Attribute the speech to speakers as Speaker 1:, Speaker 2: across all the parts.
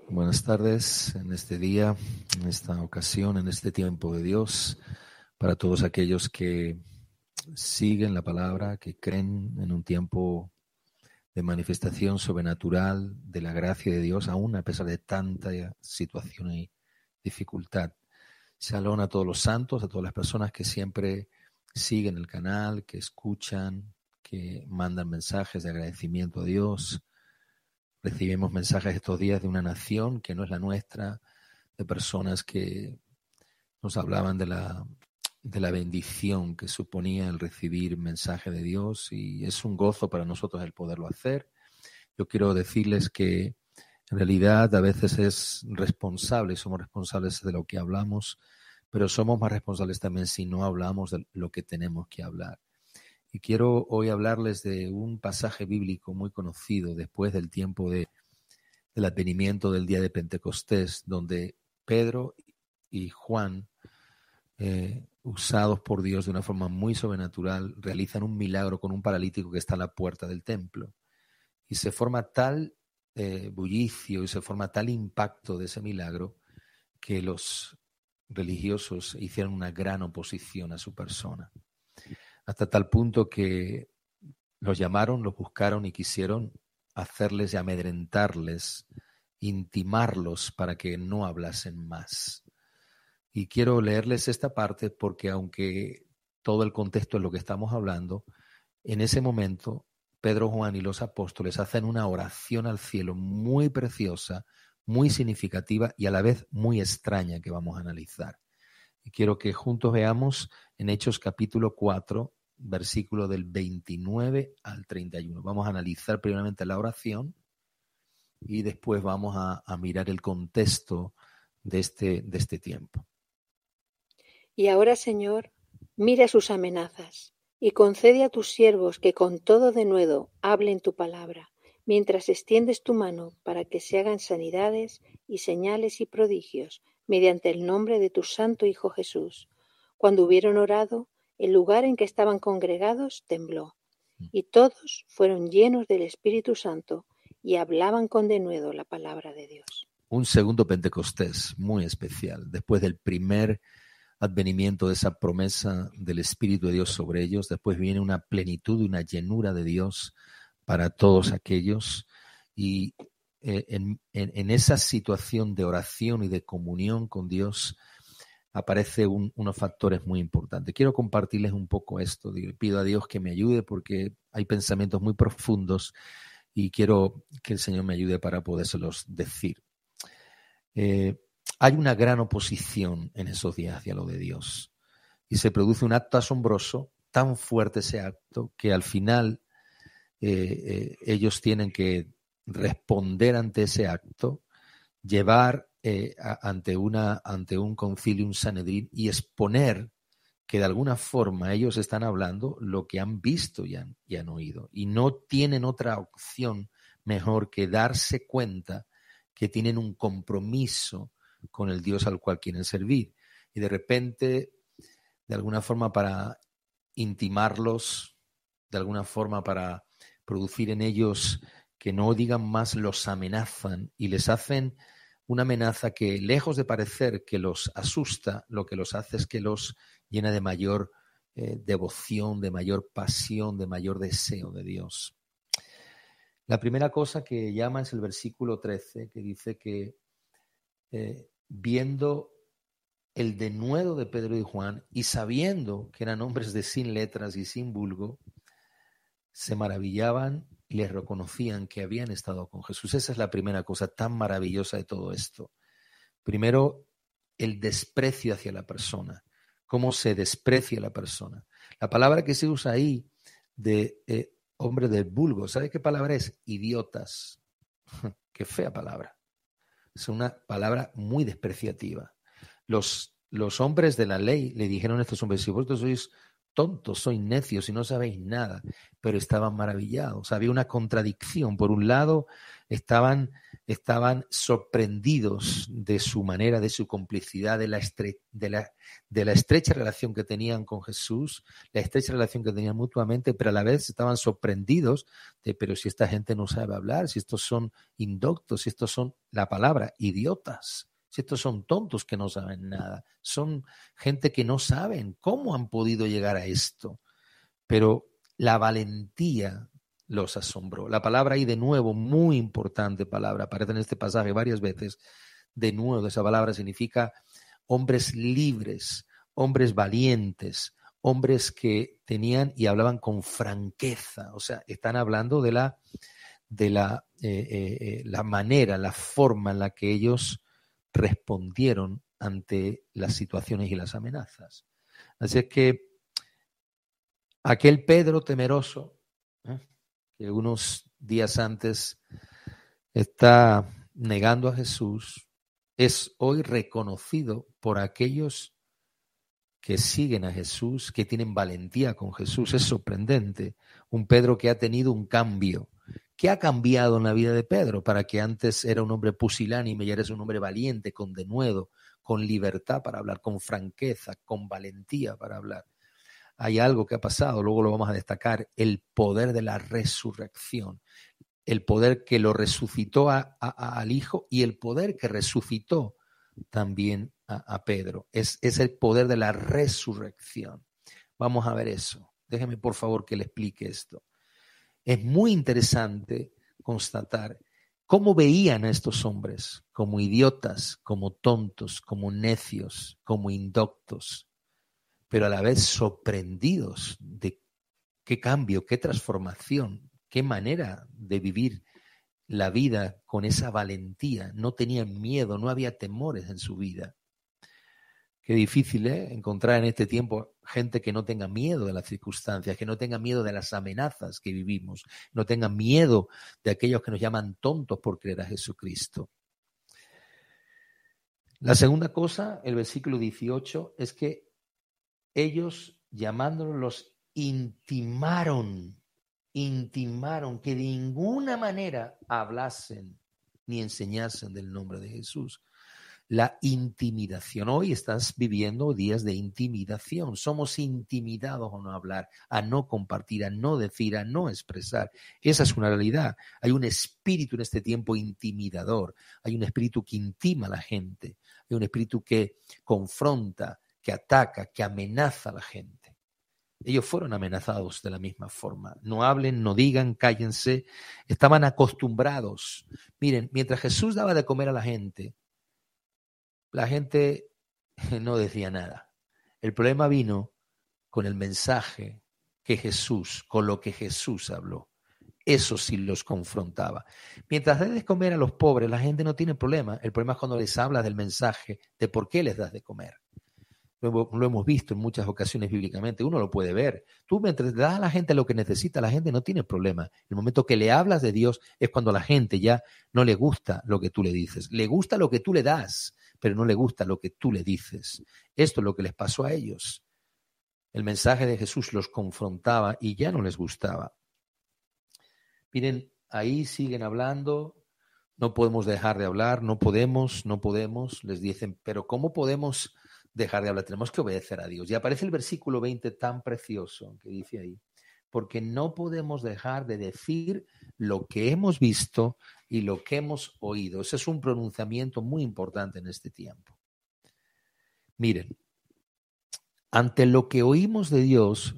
Speaker 1: Buenas tardes en este día, en esta ocasión, en este tiempo de Dios, para todos aquellos que siguen la palabra, que creen en un tiempo de manifestación sobrenatural de la gracia de Dios, aún a pesar de tanta situación y dificultad. Shalom a todos los santos, a todas las personas que siempre siguen el canal, que escuchan, que mandan mensajes de agradecimiento a Dios. Recibimos mensajes estos días de una nación que no es la nuestra, de personas que nos hablaban de la bendición que suponía el recibir mensaje de Dios, y es un gozo para nosotros el poderlo hacer. Yo quiero decirles que en realidad a veces somos responsables de lo que hablamos, pero somos más responsables también si no hablamos de lo que tenemos que hablar. Y quiero hoy hablarles de un pasaje bíblico muy conocido después del tiempo del advenimiento del día de Pentecostés, donde Pedro y Juan, usados por Dios de una forma muy sobrenatural, realizan un milagro con un paralítico que está a la puerta del templo. Y se forma tal bullicio y se forma tal impacto de ese milagro que los religiosos hicieron una gran oposición a su persona. Hasta tal punto que los llamaron, los buscaron y quisieron hacerles y amedrentarles, intimarlos para que no hablasen más. Y quiero leerles esta parte porque aunque todo el contexto es lo que estamos hablando, en ese momento Pedro, Juan y los apóstoles hacen una oración al cielo muy preciosa, muy significativa y a la vez muy extraña que vamos a analizar. Y quiero que juntos veamos en Hechos capítulo 4, versículo del 29 al 31. Vamos a analizar primeramente la oración y después vamos a mirar el contexto de este tiempo.
Speaker 2: Y ahora, Señor, mira sus amenazas y concede a tus siervos que con todo denuedo hablen tu palabra, mientras extiendes tu mano para que se hagan sanidades y señales y prodigios mediante el nombre de tu santo Hijo Jesús. Cuando hubieron orado, el lugar en que estaban congregados tembló, y todos fueron llenos del Espíritu Santo y hablaban con denuedo la palabra de Dios.
Speaker 1: Un segundo Pentecostés muy especial, después del primer advenimiento de esa promesa del Espíritu de Dios sobre ellos. Después viene una plenitud y una llenura de Dios para todos aquellos, y en esa situación de oración y de comunión con Dios aparecen unos factores muy importantes. Quiero compartirles un poco esto. Pido a Dios que me ayude porque hay pensamientos muy profundos y quiero que el Señor me ayude para podérselos decir. Hay una gran oposición en esos días hacia lo de Dios y se produce un acto asombroso, tan fuerte ese acto que al final ellos tienen que responder ante ese acto, llevar ante un concilio, un Sanedrín, y exponer que de alguna forma ellos están hablando lo que han visto y han oído, y no tienen otra opción mejor que darse cuenta que tienen un compromiso con el Dios al cual quieren servir. Y de repente, de alguna forma para intimarlos, de alguna forma para producir en ellos que no digan más, los amenazan y les hacen una amenaza que, lejos de parecer que los asusta, lo que los hace es que los llena de mayor devoción, de mayor pasión, de mayor deseo de Dios. La primera cosa que llama es el versículo 13, que dice que viendo el denuedo de Pedro y Juan y sabiendo que eran hombres de sin letras y sin vulgo, se maravillaban y les reconocían que habían estado con Jesús. Esa es la primera cosa tan maravillosa de todo esto. Primero, el desprecio hacia la persona. Cómo se desprecia la persona. La palabra que se usa ahí de hombre del vulgo, ¿sabe qué palabra es? Idiotas. Qué fea palabra. Es una palabra muy despreciativa. Los hombres de la ley le dijeron a estos hombres: si vosotros sois tontos, sois necios y no sabéis nada, pero estaban maravillados. Había una contradicción. Por un lado, estaban sorprendidos de su manera, de su complicidad, de la estrecha relación que tenían con Jesús, la estrecha relación que tenían mutuamente, pero a la vez estaban sorprendidos de, pero si esta gente no sabe hablar, si estos son indoctos, si estos son, la palabra, idiotas, si estos son tontos que no saben nada, son gente que no saben cómo han podido llegar a esto. Pero la valentía los asombró. La palabra ahí de nuevo, muy importante palabra, aparece en este pasaje varias veces. De nuevo, esa palabra significa hombres libres, hombres valientes, hombres que tenían y hablaban con franqueza. O sea, están hablando de la manera, la forma en la que ellos respondieron ante las situaciones y las amenazas. Así es que aquel Pedro temeroso, que unos días antes está negando a Jesús, es hoy reconocido por aquellos que siguen a Jesús, que tienen valentía con Jesús. Es sorprendente. Un Pedro que ha tenido un cambio. ¿Qué ha cambiado en la vida de Pedro? Para que antes era un hombre pusilánime y ahora es un hombre valiente, con denuedo, con libertad para hablar, con franqueza, con valentía para hablar. Hay algo que ha pasado, luego lo vamos a destacar, el poder de la resurrección, el poder que lo resucitó al Hijo y el poder que resucitó también a Pedro. Es el poder de la resurrección. Vamos a ver eso. Déjeme por favor que le explique esto. Es muy interesante constatar cómo veían a estos hombres como idiotas, como tontos, como necios, como indoctos, pero a la vez sorprendidos de qué cambio, qué transformación, qué manera de vivir la vida con esa valentía. No tenían miedo, no había temores en su vida. Qué difícil encontrar en este tiempo gente que no tenga miedo de las circunstancias, que no tenga miedo de las amenazas que vivimos, no tenga miedo de aquellos que nos llaman tontos por creer a Jesucristo. La segunda cosa, el versículo 18, es que ellos, llamándolos, los intimaron que de ninguna manera hablasen ni enseñasen del nombre de Jesús. La intimidación. Hoy estás viviendo días de intimidación. Somos intimidados a no hablar, a no compartir, a no decir, a no expresar. Esa es una realidad. Hay un espíritu en este tiempo intimidador. Hay un espíritu que intima a la gente. Hay un espíritu que confronta, que ataca, que amenaza a la gente. Ellos fueron amenazados de la misma forma. No hablen, no digan, cállense. Estaban acostumbrados. Miren, mientras Jesús daba de comer a la gente no decía nada. El problema vino con el mensaje con lo que Jesús habló. Eso sí los confrontaba. Mientras das de comer a los pobres, la gente no tiene problema. El problema es cuando les hablas del mensaje de por qué les das de comer. Lo hemos visto en muchas ocasiones bíblicamente, uno lo puede ver. Tú mientras das a la gente lo que necesita, la gente no tiene problema. El momento que le hablas de Dios es cuando a la gente ya no le gusta lo que tú le dices. Le gusta lo que tú le das, pero no le gusta lo que tú le dices. Esto es lo que les pasó a ellos. El mensaje de Jesús los confrontaba y ya no les gustaba. Miren, ahí siguen hablando, no podemos dejar de hablar, no podemos, les dicen, pero ¿cómo podemos dejar de hablar? Tenemos que obedecer a Dios. Y aparece el versículo 20 tan precioso que dice ahí, porque no podemos dejar de decir lo que hemos visto y lo que hemos oído. Ese es un pronunciamiento muy importante en este tiempo. Miren, ante lo que oímos de Dios,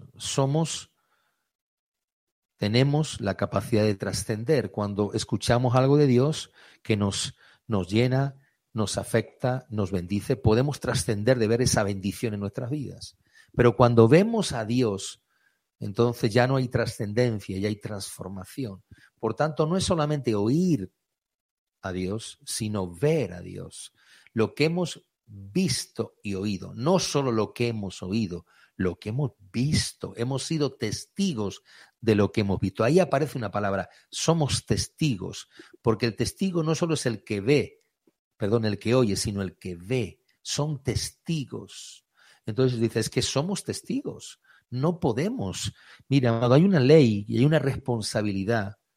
Speaker 1: tenemos la capacidad de trascender. Cuando escuchamos algo de Dios que nos llena, nos afecta, nos bendice, podemos trascender de ver esa bendición en nuestras vidas. Pero cuando vemos a Dios, entonces ya no hay trascendencia, ya hay transformación. Por tanto, no es solamente oír a Dios, sino ver a Dios. Lo que hemos visto y oído, no solo lo que hemos oído, lo que hemos visto, hemos sido testigos de lo que hemos visto. Ahí aparece una palabra, somos testigos, porque el testigo no solo es el que el que oye, sino el que ve. Son testigos. Entonces dice, es que somos testigos. No podemos. Mira, hay una ley y hay una responsabilidad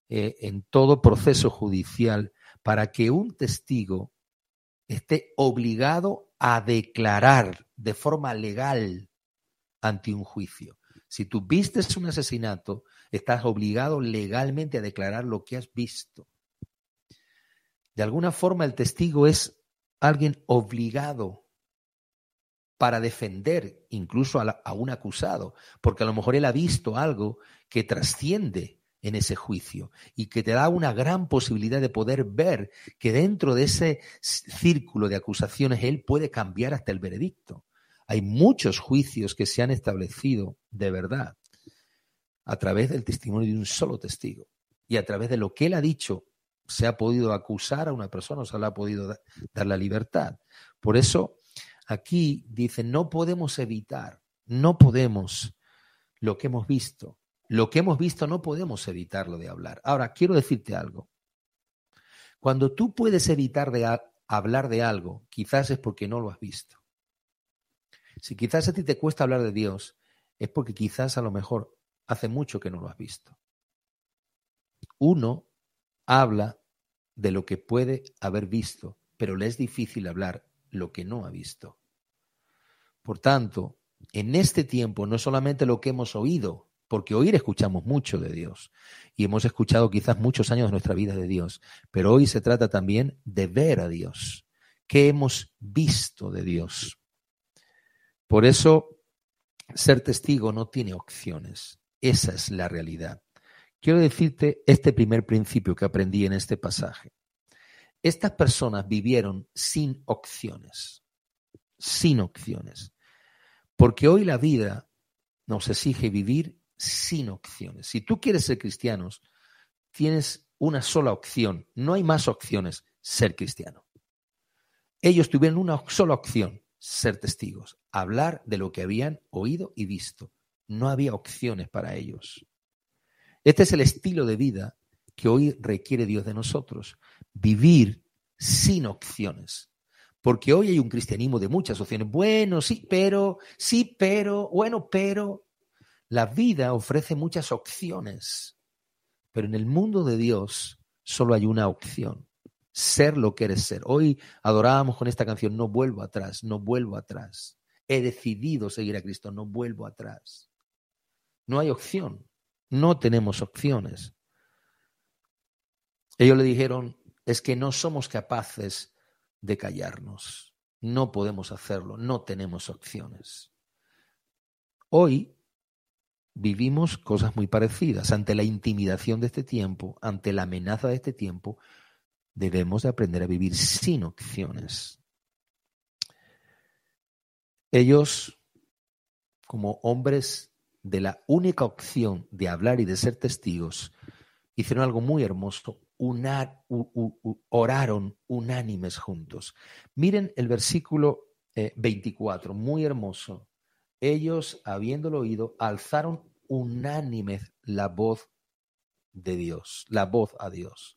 Speaker 1: en todo proceso judicial para que un testigo esté obligado a declarar de forma legal ante un juicio. Si tú vistes un asesinato, estás obligado legalmente a declarar lo que has visto. De alguna forma, el testigo es alguien obligado para defender incluso a un acusado, porque a lo mejor él ha visto algo que trasciende en ese juicio y que te da una gran posibilidad de poder ver que dentro de ese círculo de acusaciones él puede cambiar hasta el veredicto. Hay muchos juicios que se han establecido de verdad a través del testimonio de un solo testigo y a través de lo que él ha dicho se ha podido acusar a una persona o se le ha podido dar la libertad. Por eso aquí dice, no podemos evitar, no podemos lo que hemos visto. Lo que hemos visto no podemos evitarlo de hablar. Ahora, quiero decirte algo. Cuando tú puedes evitar de hablar de algo, quizás es porque no lo has visto. Si quizás a ti te cuesta hablar de Dios, es porque quizás a lo mejor hace mucho que no lo has visto. Uno habla de lo que puede haber visto, pero le es difícil hablar lo que no ha visto. Por tanto, en este tiempo no solamente lo que hemos oído, porque oír escuchamos mucho de Dios y hemos escuchado quizás muchos años de nuestra vida de Dios, pero hoy se trata también de ver a Dios, qué hemos visto de Dios. Por eso, ser testigo no tiene opciones, esa es la realidad. Quiero decirte este primer principio que aprendí en este pasaje. Estas personas vivieron sin opciones, porque hoy la vida nos exige vivir sin opciones. Si tú quieres ser cristiano, tienes una sola opción, no hay más opciones, ser cristiano. Ellos tuvieron una sola opción, ser testigos, hablar de lo que habían oído y visto. No había opciones para ellos. Este es el estilo de vida que hoy requiere Dios de nosotros, vivir sin opciones. Porque hoy hay un cristianismo de muchas opciones. Bueno, sí, pero, bueno, pero. La vida ofrece muchas opciones, pero en el mundo de Dios solo hay una opción, ser lo que eres ser. Hoy adorábamos con esta canción, no vuelvo atrás, no vuelvo atrás. He decidido seguir a Cristo, no vuelvo atrás. No hay opción, no tenemos opciones. Ellos le dijeron, es que no somos capaces de callarnos, no podemos hacerlo, no tenemos opciones. Hoy vivimos cosas muy parecidas. Ante la intimidación de este tiempo, ante la amenaza de este tiempo, debemos de aprender a vivir sin opciones. Ellos, como hombres de la única opción de hablar y de ser testigos, hicieron algo muy hermoso, oraron unánimes juntos. Miren el versículo 24, muy hermoso. Ellos, habiéndolo oído, alzaron unánimes la voz de Dios, la voz a Dios.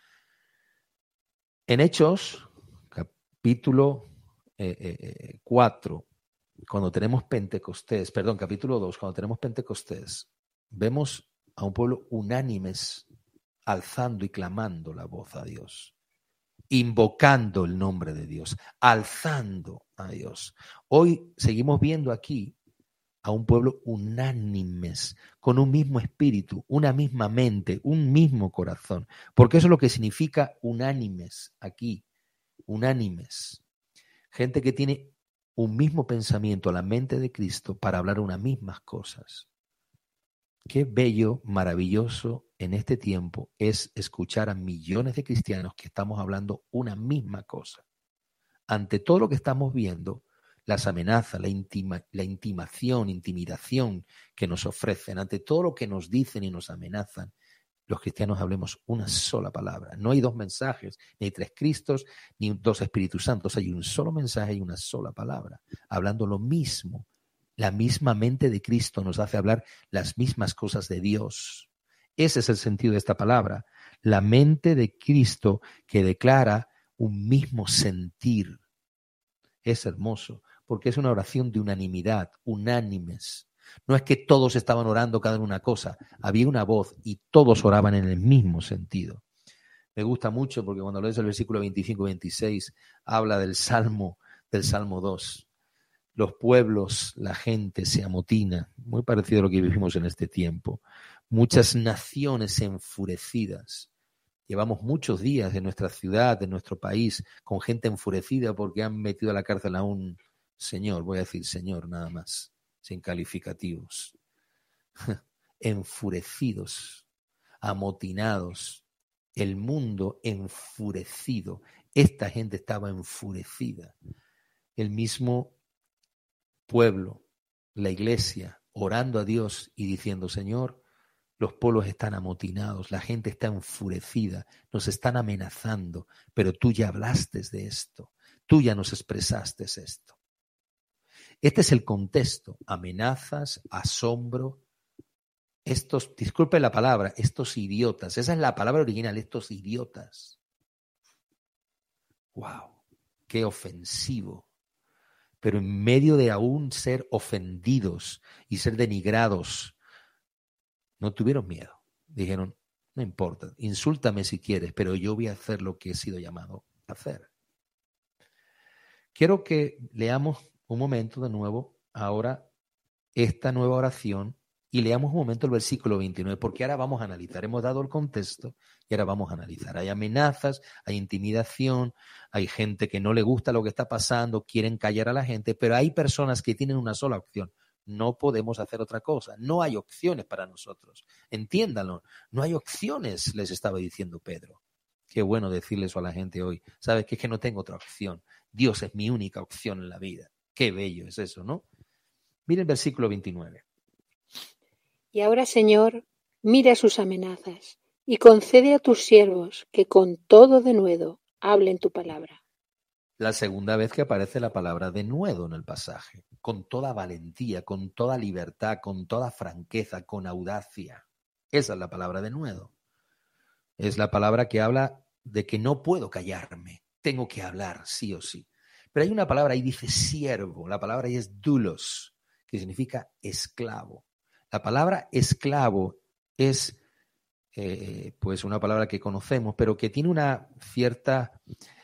Speaker 1: En Hechos, capítulo 4, cuando tenemos Pentecostés, capítulo 2, cuando tenemos Pentecostés, vemos a un pueblo unánimes alzando y clamando la voz a Dios, invocando el nombre de Dios, alzando a Dios. Hoy seguimos viendo aquí a un pueblo unánimes, con un mismo espíritu, una misma mente, un mismo corazón, porque eso es lo que significa unánimes aquí, unánimes. Gente que tiene un mismo pensamiento, la mente de Cristo, para hablar unas mismas cosas. Qué bello, maravilloso en este tiempo es escuchar a millones de cristianos que estamos hablando una misma cosa. Ante todo lo que estamos viendo, las amenazas, la intimidación que nos ofrecen, ante todo lo que nos dicen y nos amenazan, los cristianos hablemos una sola palabra. No hay dos mensajes, ni hay tres Cristos, ni dos Espíritus Santos. Hay un solo mensaje y una sola palabra, hablando lo mismo. La misma mente de Cristo nos hace hablar las mismas cosas de Dios. Ese es el sentido de esta palabra. La mente de Cristo que declara un mismo sentir. Es hermoso, porque es una oración de unanimidad, unánimes. No es que todos estaban orando cada uno una cosa, había una voz y todos oraban en el mismo sentido. Me gusta mucho porque cuando lees el versículo 25-26 habla del Salmo 2. Los pueblos, la gente se amotina, muy parecido a lo que vivimos en este tiempo. Muchas naciones enfurecidas. Llevamos muchos días en nuestra ciudad, en nuestro país, con gente enfurecida porque han metido a la cárcel a un señor, voy a decir señor nada más, sin calificativos. Enfurecidos, amotinados, el mundo enfurecido. Esta gente estaba enfurecida. El mismo pueblo, la iglesia, orando a Dios y diciendo, Señor, los pueblos están amotinados, la gente está enfurecida, nos están amenazando, pero tú ya hablaste de esto, tú ya nos expresaste esto. Este es el contexto, amenazas, asombro, disculpe la palabra, estos idiotas, esa es la palabra original, estos idiotas. ¡Wow! ¡Qué ofensivo! Pero en medio de aún ser ofendidos y ser denigrados, no tuvieron miedo. Dijeron, no importa, insúltame si quieres, pero yo voy a hacer lo que he sido llamado a hacer. Quiero que leamos un momento de nuevo ahora esta nueva oración y leamos un momento el versículo 29, porque ahora vamos a analizar. Hemos dado el contexto y ahora vamos a analizar. Hay amenazas, hay intimidación, hay gente que no le gusta lo que está pasando, quieren callar a la gente, pero hay personas que tienen una sola opción. No podemos hacer otra cosa. No hay opciones para nosotros. Entiéndanlo. No hay opciones, les estaba diciendo Pedro. Qué bueno decirle eso a la gente hoy. ¿Sabes qué? Es que no tengo otra opción. Dios es mi única opción en la vida. Qué bello es eso, ¿no? Miren el versículo 29.
Speaker 2: Y ahora, Señor, mira sus amenazas y concede a tus siervos que con todo denuedo hablen tu palabra.
Speaker 1: La segunda vez que aparece la palabra denuedo en el pasaje, con toda valentía, con toda libertad, con toda franqueza, con audacia. Esa es la palabra denuedo. Es la palabra que habla de que no puedo callarme, tengo que hablar sí o sí. Pero hay una palabra ahí, dice siervo, la palabra ahí es doulos, que significa esclavo. La palabra esclavo es pues una palabra que conocemos, pero que tiene una cierta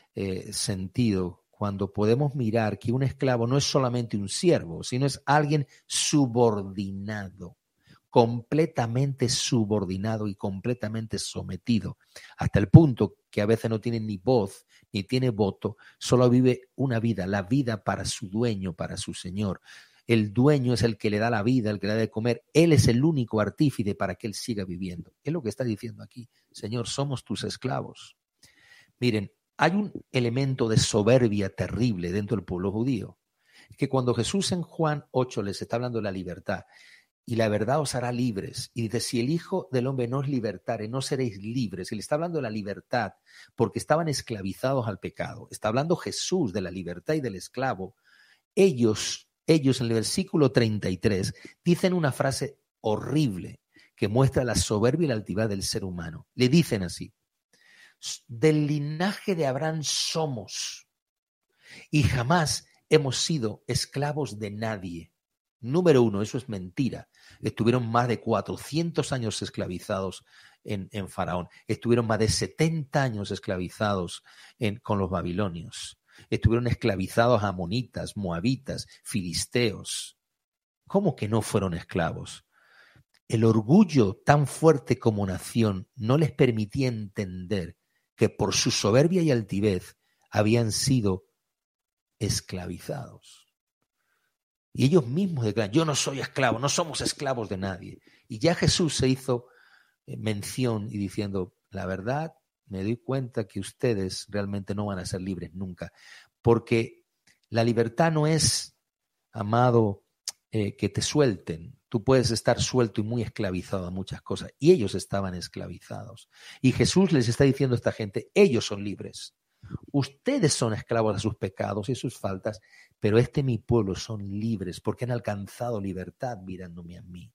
Speaker 1: sentido cuando podemos mirar que un esclavo no es solamente un siervo, sino es alguien subordinado, completamente subordinado y completamente sometido, hasta el punto que a veces no tiene ni voz ni tiene voto, solo vive una vida, la vida para su dueño, para su señor. El dueño es el que le da la vida, el que le da de comer. Él es el único artífice para que él siga viviendo. Es lo que está diciendo aquí. Señor, somos tus esclavos. Miren, hay un elemento de soberbia terrible dentro del pueblo judío. Que cuando Jesús en Juan 8 les está hablando de la libertad, y la verdad os hará libres. Y dice, si el Hijo del Hombre no os libertare, no seréis libres. Y le está hablando de la libertad porque estaban esclavizados al pecado. Está hablando Jesús de la libertad y del esclavo. Ellos en el versículo 33 dicen una frase horrible que muestra la soberbia y la altivez del ser humano. Le dicen así, del linaje de Abraham somos y jamás hemos sido esclavos de nadie. Número uno, eso es mentira. Estuvieron más de 400 años esclavizados en Faraón. Estuvieron más de 70 años esclavizados con los babilonios. Estuvieron esclavizados amonitas, moabitas, filisteos. ¿Cómo que no fueron esclavos? El orgullo tan fuerte como nación no les permitía entender que por su soberbia y altivez habían sido esclavizados. Y ellos mismos declaran, yo no soy esclavo, no somos esclavos de nadie. Y ya Jesús se hizo mención y diciendo, la verdad, me doy cuenta que ustedes realmente no van a ser libres nunca. Porque la libertad no es, amado, que te suelten. Tú puedes estar suelto y muy esclavizado a muchas cosas. Y ellos estaban esclavizados. Y Jesús les está diciendo a esta gente, ellos son libres. Ustedes son esclavos de sus pecados y sus faltas, pero mi pueblo son libres porque han alcanzado libertad mirándome a mí.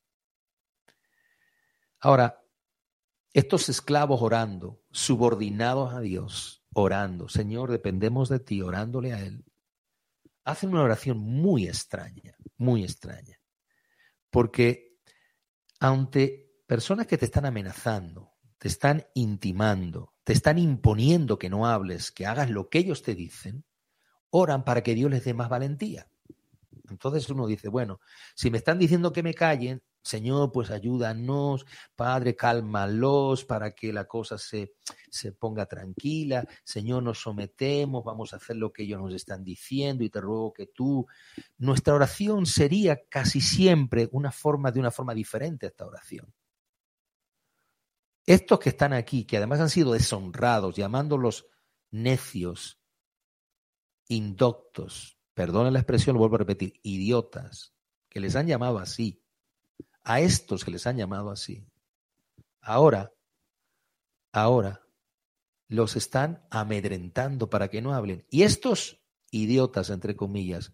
Speaker 1: Ahora, estos esclavos orando, subordinados a Dios, orando, Señor, dependemos de ti, orándole a Él, hacen una oración muy extraña, Porque ante personas que te están amenazando, te están intimando, te están imponiendo que no hables, que hagas lo que ellos te dicen, oran para que Dios les dé más valentía. Entonces uno dice, bueno, si me están diciendo que me callen, Señor, pues ayúdanos, Padre, cálmalos para que la cosa se ponga tranquila. Señor, nos sometemos, vamos a hacer lo que ellos nos están diciendo y te ruego que tú... Nuestra oración sería casi siempre de una forma diferente a esta oración. Estos que están aquí, que además han sido deshonrados, llamándolos necios, indoctos, perdonen la expresión, lo vuelvo a repetir, idiotas, que les han llamado así, a estos que les han llamado así, ahora los están amedrentando para que no hablen. Y estos idiotas, entre comillas,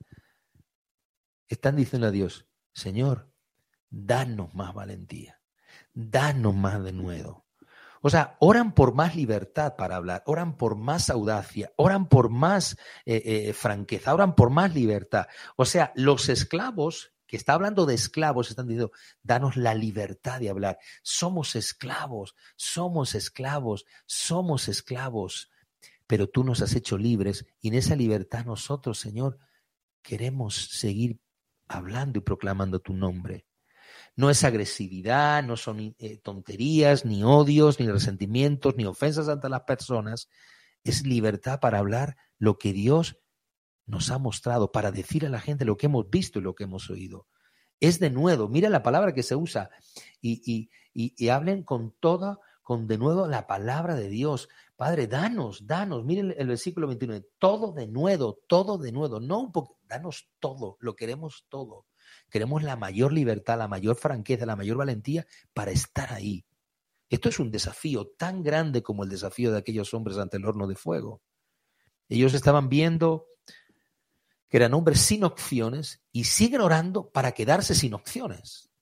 Speaker 1: están diciendo a Dios, Señor, danos más valentía, danos más denuedo. O sea, oran por más libertad para hablar, oran por más audacia, oran por más franqueza, oran por más libertad. O sea, los esclavos, que está hablando de esclavos, están diciendo, danos la libertad de hablar. Somos esclavos, somos esclavos, somos esclavos, pero tú nos has hecho libres y en esa libertad nosotros, Señor, queremos seguir hablando y proclamando tu nombre. No es agresividad, no son tonterías, ni odios, ni resentimientos, ni ofensas ante las personas. Es libertad para hablar lo que Dios nos ha mostrado, para decir a la gente lo que hemos visto y lo que hemos oído. Es denuedo, mira la palabra que se usa y hablen con denuedo la palabra de Dios. Padre, danos, miren el versículo 29, todo denuedo, no un poco, danos todo, lo queremos todo. Queremos la mayor libertad, la mayor franqueza, la mayor valentía para estar ahí. Esto es un desafío tan grande como el desafío de aquellos hombres ante el horno de fuego. Ellos estaban viendo que eran hombres sin opciones y siguen orando para quedarse sin opciones.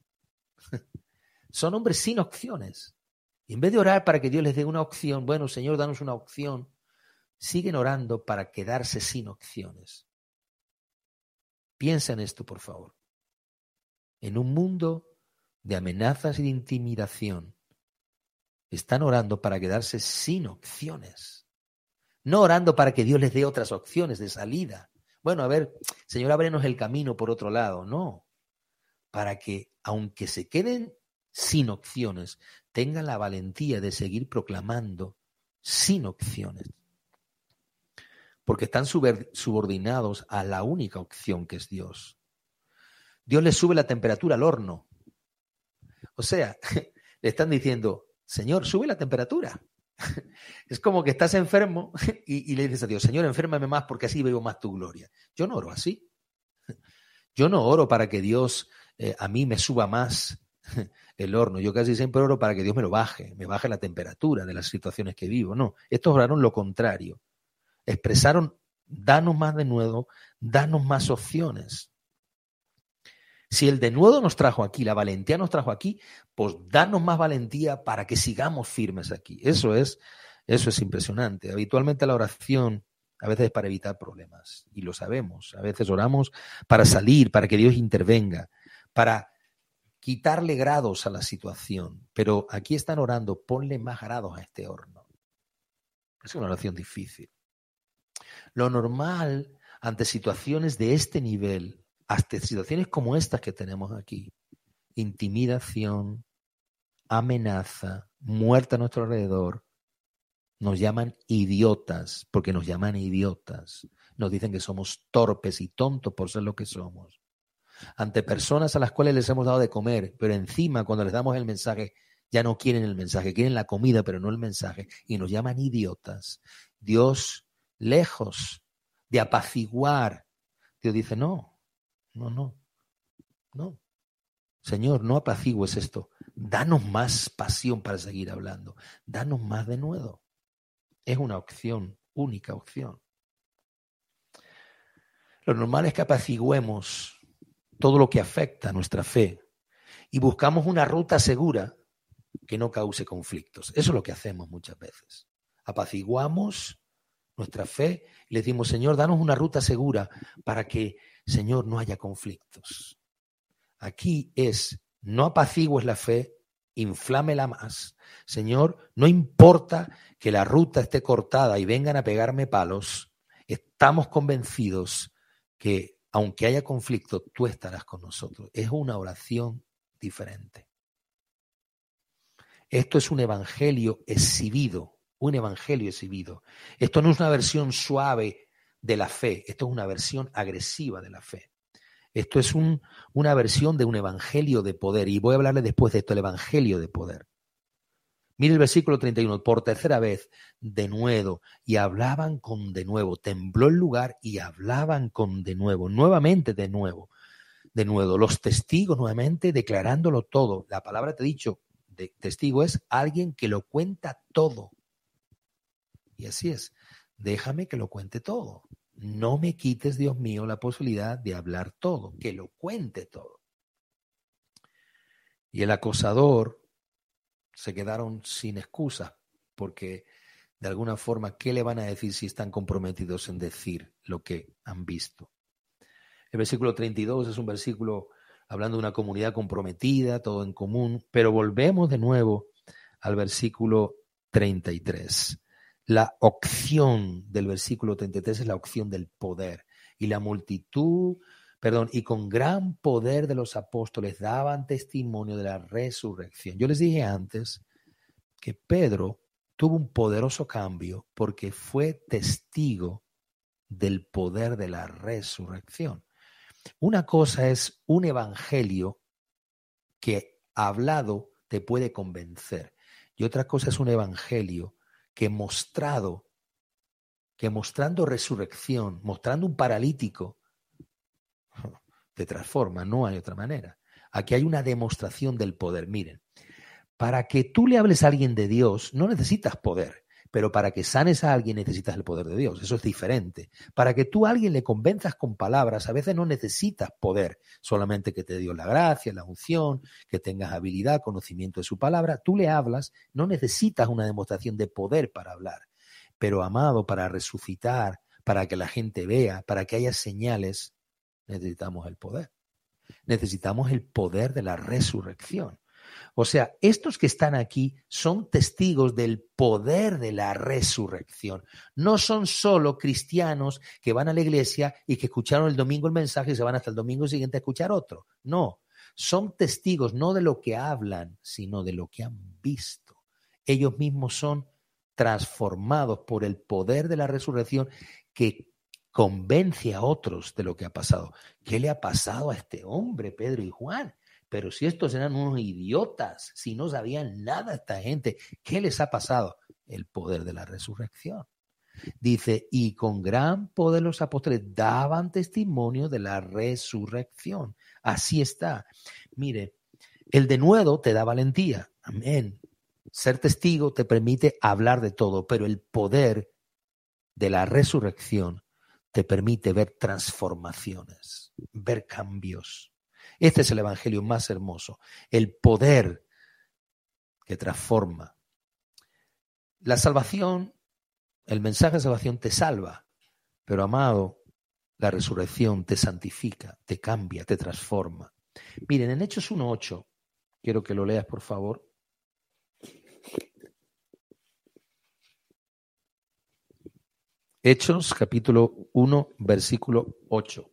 Speaker 1: Son hombres sin opciones. Y en vez de orar para que Dios les dé una opción, bueno, Señor, danos una opción, siguen orando para quedarse sin opciones. Piensa en esto, por favor. En un mundo de amenazas y de intimidación, están orando para quedarse sin opciones. No orando para que Dios les dé otras opciones de salida. Bueno, a ver, Señor, ábrenos el camino por otro lado. No, para que, aunque se queden sin opciones, tengan la valentía de seguir proclamando sin opciones. Porque están subordinados a la única opción que es Dios. Dios les sube la temperatura al horno. O sea, le están diciendo, Señor, sube la temperatura. Es como que estás enfermo y le dices a Dios, Señor, enférmame más porque así veo más tu gloria. Yo no oro así. Yo no oro para que Dios a mí me suba más el horno. Yo casi siempre oro para que Dios me lo baje, me baje la temperatura de las situaciones que vivo. No, estos oraron lo contrario. Expresaron, danos más denuedo, danos más opciones. Si el denuedo nos trajo aquí, la valentía nos trajo aquí, pues danos más valentía para que sigamos firmes aquí. Eso es impresionante. Habitualmente la oración a veces es para evitar problemas y lo sabemos. A veces oramos para salir, para que Dios intervenga, para quitarle grados a la situación. Pero aquí están orando, ponle más grados a este horno. Es una oración difícil. Lo normal ante situaciones de este nivel, hasta situaciones como estas que tenemos aquí, intimidación, amenaza, muerte a nuestro alrededor, nos llaman idiotas, porque nos llaman idiotas. Nos dicen que somos torpes y tontos por ser lo que somos. Ante personas a las cuales les hemos dado de comer, pero encima cuando les damos el mensaje, ya no quieren el mensaje, quieren la comida, pero no el mensaje, y nos llaman idiotas. Dios, lejos de apaciguar, Dios dice, no. Señor, no apacigues esto. Danos más pasión para seguir hablando. Danos más denuedo. Es una opción, única opción. Lo normal es que apaciguemos todo lo que afecta a nuestra fe y buscamos una ruta segura que no cause conflictos. Eso es lo que hacemos muchas veces. Apaciguamos nuestra fe y le decimos, Señor, danos una ruta segura para que, Señor, no haya conflictos. Aquí es, no apacigues la fe, inflámela más. Señor, no importa que la ruta esté cortada y vengan a pegarme palos, estamos convencidos que aunque haya conflicto, tú estarás con nosotros. Es una oración diferente. Esto es un evangelio exhibido, un evangelio exhibido. Esto no es una versión suave de la fe, esto es una versión agresiva de la fe. Esto es una versión de un evangelio de poder. Y voy a hablarle después de esto, el evangelio de poder. Mire el versículo 31. Por tercera vez, denuedo, y hablaban con denuedo. Tembló el lugar y hablaban con denuedo. Nuevamente denuedo. Los testigos nuevamente declarándolo todo. La palabra te he dicho, de testigo es alguien que lo cuenta todo. Y así es. Déjame que lo cuente todo. No me quites, Dios mío, la posibilidad de hablar todo, que lo cuente todo. Y el acosador se quedaron sin excusas, porque de alguna forma, ¿qué le van a decir si están comprometidos en decir lo que han visto? El versículo 32 es un versículo hablando de una comunidad comprometida, todo en común, pero volvemos de nuevo al versículo 33. La opción del versículo 33 es la opción del poder. Y la multitud, y con gran poder de los apóstoles daban testimonio de la resurrección. Yo les dije antes que Pedro tuvo un poderoso cambio porque fue testigo del poder de la resurrección. Una cosa es un evangelio que hablado te puede convencer y otra cosa es un evangelio que mostrando resurrección, mostrando un paralítico, te transforma, no hay otra manera. Aquí hay una demostración del poder. Miren, para que tú le hables a alguien de Dios no necesitas poder, pero para que sanes a alguien necesitas el poder de Dios. Eso es diferente. Para que tú a alguien le convenzas con palabras, a veces no necesitas poder, solamente que te dio la gracia, la unción, que tengas habilidad, conocimiento de su palabra. Tú le hablas, no necesitas una demostración de poder para hablar. Pero, amado, para resucitar, para que la gente vea, para que haya señales, necesitamos el poder. Necesitamos el poder de la resurrección. O sea, estos que están aquí son testigos del poder de la resurrección. No son solo cristianos que van a la iglesia y que escucharon el domingo el mensaje y se van hasta el domingo siguiente a escuchar otro. No, son testigos no de lo que hablan, sino de lo que han visto. Ellos mismos son transformados por el poder de la resurrección que convence a otros de lo que ha pasado. ¿Qué le ha pasado a este hombre, Pedro y Juan? Pero si estos eran unos idiotas, si no sabían nada esta gente, ¿qué les ha pasado? El poder de la resurrección. Dice, y con gran poder los apóstoles daban testimonio de la resurrección. Así está. Mire, el denuedo te da valentía. Amén. Ser testigo te permite hablar de todo, pero el poder de la resurrección te permite ver transformaciones, ver cambios. Este es el evangelio más hermoso, el poder que transforma. La salvación, el mensaje de salvación te salva, pero amado, la resurrección te santifica, te cambia, te transforma. Miren, en Hechos 1:8, quiero que lo leas por favor. Hechos, capítulo 1, versículo 8.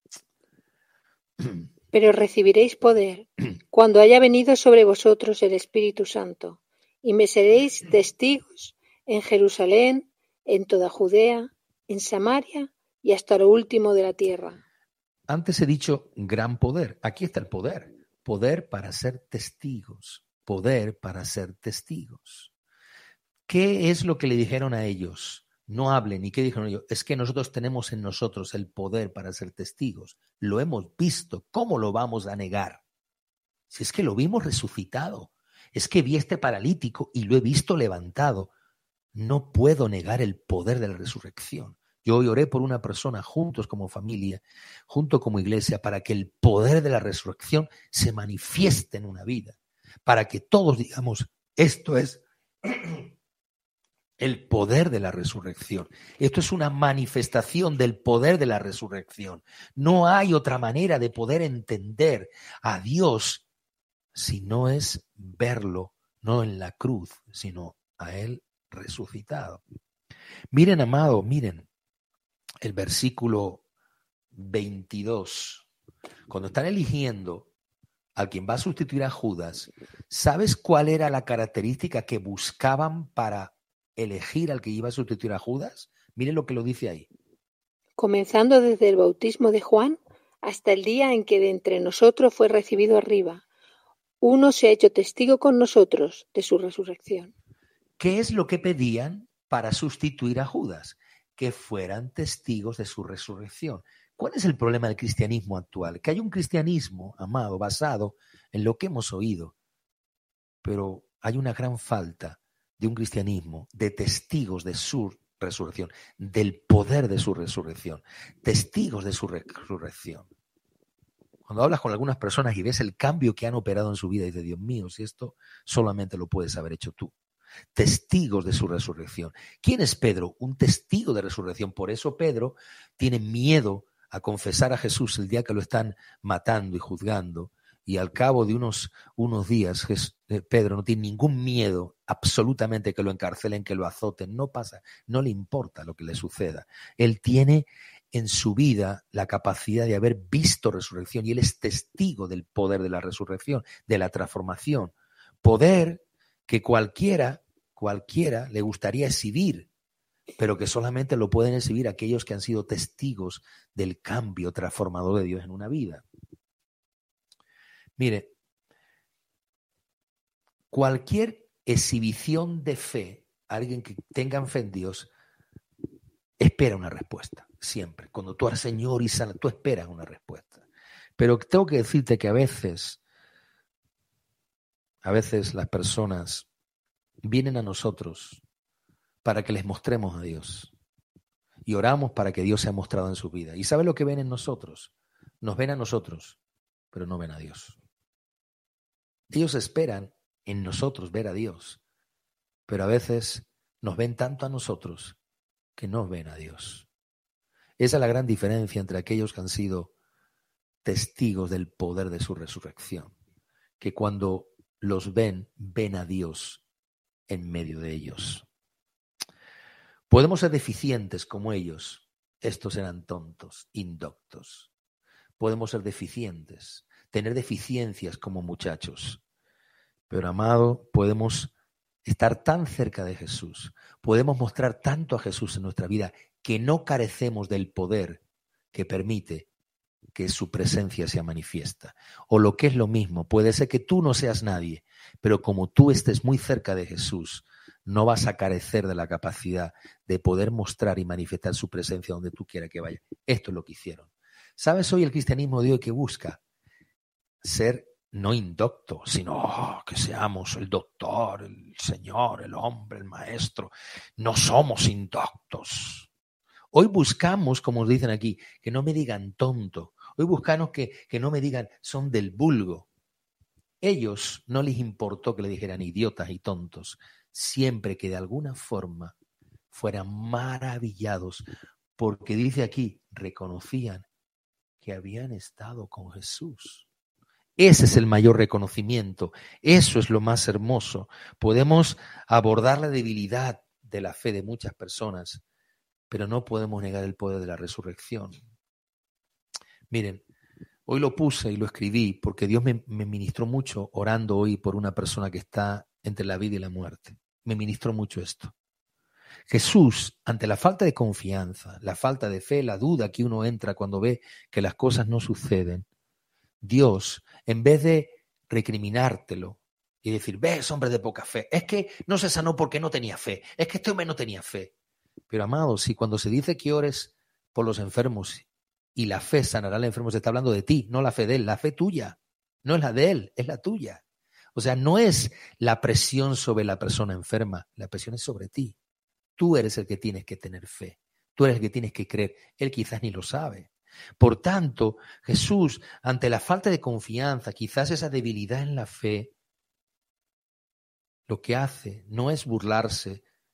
Speaker 2: Pero recibiréis poder cuando haya venido sobre vosotros el Espíritu Santo, y me seréis testigos en Jerusalén, en toda Judea, en Samaria y hasta lo último de la tierra.
Speaker 1: Antes he dicho gran poder. Aquí está el poder. Poder para ser testigos. Poder para ser testigos. ¿Qué es lo que le dijeron a ellos? No hablen. ¿Y qué dijeron ellos? Es que nosotros tenemos en nosotros el poder para ser testigos. Lo hemos visto. ¿Cómo lo vamos a negar? Si es que lo vimos resucitado. Es que vi a este paralítico y lo he visto levantado. No puedo negar el poder de la resurrección. Yo hoy oré por una persona juntos como familia, junto como iglesia, para que el poder de la resurrección se manifieste en una vida. Para que todos digamos, esto es El poder de la resurrección. Esto es una manifestación del poder de la resurrección. No hay otra manera de poder entender a Dios si no es verlo, no en la cruz, sino a Él resucitado. Miren, amado, miren el versículo 22. Cuando están eligiendo a quien va a sustituir a Judas, ¿sabes cuál era la característica que buscaban para elegir al que iba a sustituir a Judas? Miren lo que lo dice ahí.
Speaker 2: Comenzando desde el bautismo de Juan hasta el día en que de entre nosotros fue recibido arriba. Uno se ha hecho testigo con nosotros de su resurrección.
Speaker 1: ¿Qué es lo que pedían para sustituir a Judas? Que fueran testigos de su resurrección. ¿Cuál es el problema del cristianismo actual? Que hay un cristianismo, amado, basado en lo que hemos oído, pero hay una gran falta de un cristianismo de testigos de su resurrección, del poder de su resurrección, testigos de su resurrección. Cuando hablas con algunas personas y ves el cambio que han operado en su vida, dices, Dios mío, si esto solamente lo puedes haber hecho tú. Testigos de su resurrección. ¿Quién es Pedro? Un testigo de resurrección. Por eso Pedro tiene miedo a confesar a Jesús el día que lo están matando y juzgando. Y al cabo de unos días, Pedro no tiene ningún miedo absolutamente que lo encarcelen, que lo azoten. No pasa, no le importa lo que le suceda. Él tiene en su vida la capacidad de haber visto resurrección y él es testigo del poder de la resurrección, de la transformación. Poder que cualquiera le gustaría exhibir, pero que solamente lo pueden exhibir aquellos que han sido testigos del cambio transformador de Dios en una vida. Mire, cualquier exhibición de fe, alguien que tenga fe en Dios, espera una respuesta, siempre. Cuando tú eres Señor y sana, tú esperas una respuesta. Pero tengo que decirte que a veces las personas vienen a nosotros para que les mostremos a Dios. Y oramos para que Dios sea mostrado en su vida. ¿Y sabe lo que ven en nosotros? Nos ven a nosotros, pero no ven a Dios. Ellos esperan en nosotros ver a Dios, pero a veces nos ven tanto a nosotros que no ven a Dios. Esa es la gran diferencia entre aquellos que han sido testigos del poder de su resurrección, que cuando los ven a Dios en medio de ellos. Podemos ser deficientes como ellos. Estos eran tontos, indoctos. Podemos ser deficientes, tener deficiencias como muchachos. Pero, amado, podemos estar tan cerca de Jesús, podemos mostrar tanto a Jesús en nuestra vida que no carecemos del poder que permite que su presencia sea manifiesta. O lo que es lo mismo, puede ser que tú no seas nadie, pero como tú estés muy cerca de Jesús, no vas a carecer de la capacidad de poder mostrar y manifestar su presencia donde tú quieras que vaya. Esto es lo que hicieron. ¿Sabes hoy el cristianismo de hoy que busca? Ser no indocto, sino que seamos el doctor, el señor, el hombre, el maestro. No somos indoctos. Hoy buscamos, como dicen aquí, que no me digan tonto. Hoy buscamos que no me digan son del vulgo. Ellos no les importó que le dijeran idiotas y tontos, siempre que de alguna forma fueran maravillados, porque dice aquí, reconocían que habían estado con Jesús. Ese es el mayor reconocimiento, eso es lo más hermoso. Podemos abordar la debilidad de la fe de muchas personas, pero no podemos negar el poder de la resurrección. Miren, hoy lo puse y lo escribí porque Dios me ministró mucho orando hoy por una persona que está entre la vida y la muerte. Me ministró mucho esto. Jesús, ante la falta de confianza, la falta de fe, la duda que uno entra cuando ve que las cosas no suceden, Dios, en vez de recriminártelo y decir, ves, hombre de poca fe, es que no se sanó porque no tenía fe, es que este hombre no tenía fe. Pero, amados, si cuando se dice que ores por los enfermos y la fe sanará al enfermo, se está hablando de ti, no la fe de él, la fe tuya. No es la de él, es la tuya. O sea, no es la presión sobre la persona enferma, la presión es sobre ti. Tú eres el que tienes que tener fe, tú eres el que tienes que creer, él quizás ni lo sabe. Por tanto, Jesús, ante la falta de confianza, quizás esa debilidad en la fe, lo que hace no es burlarse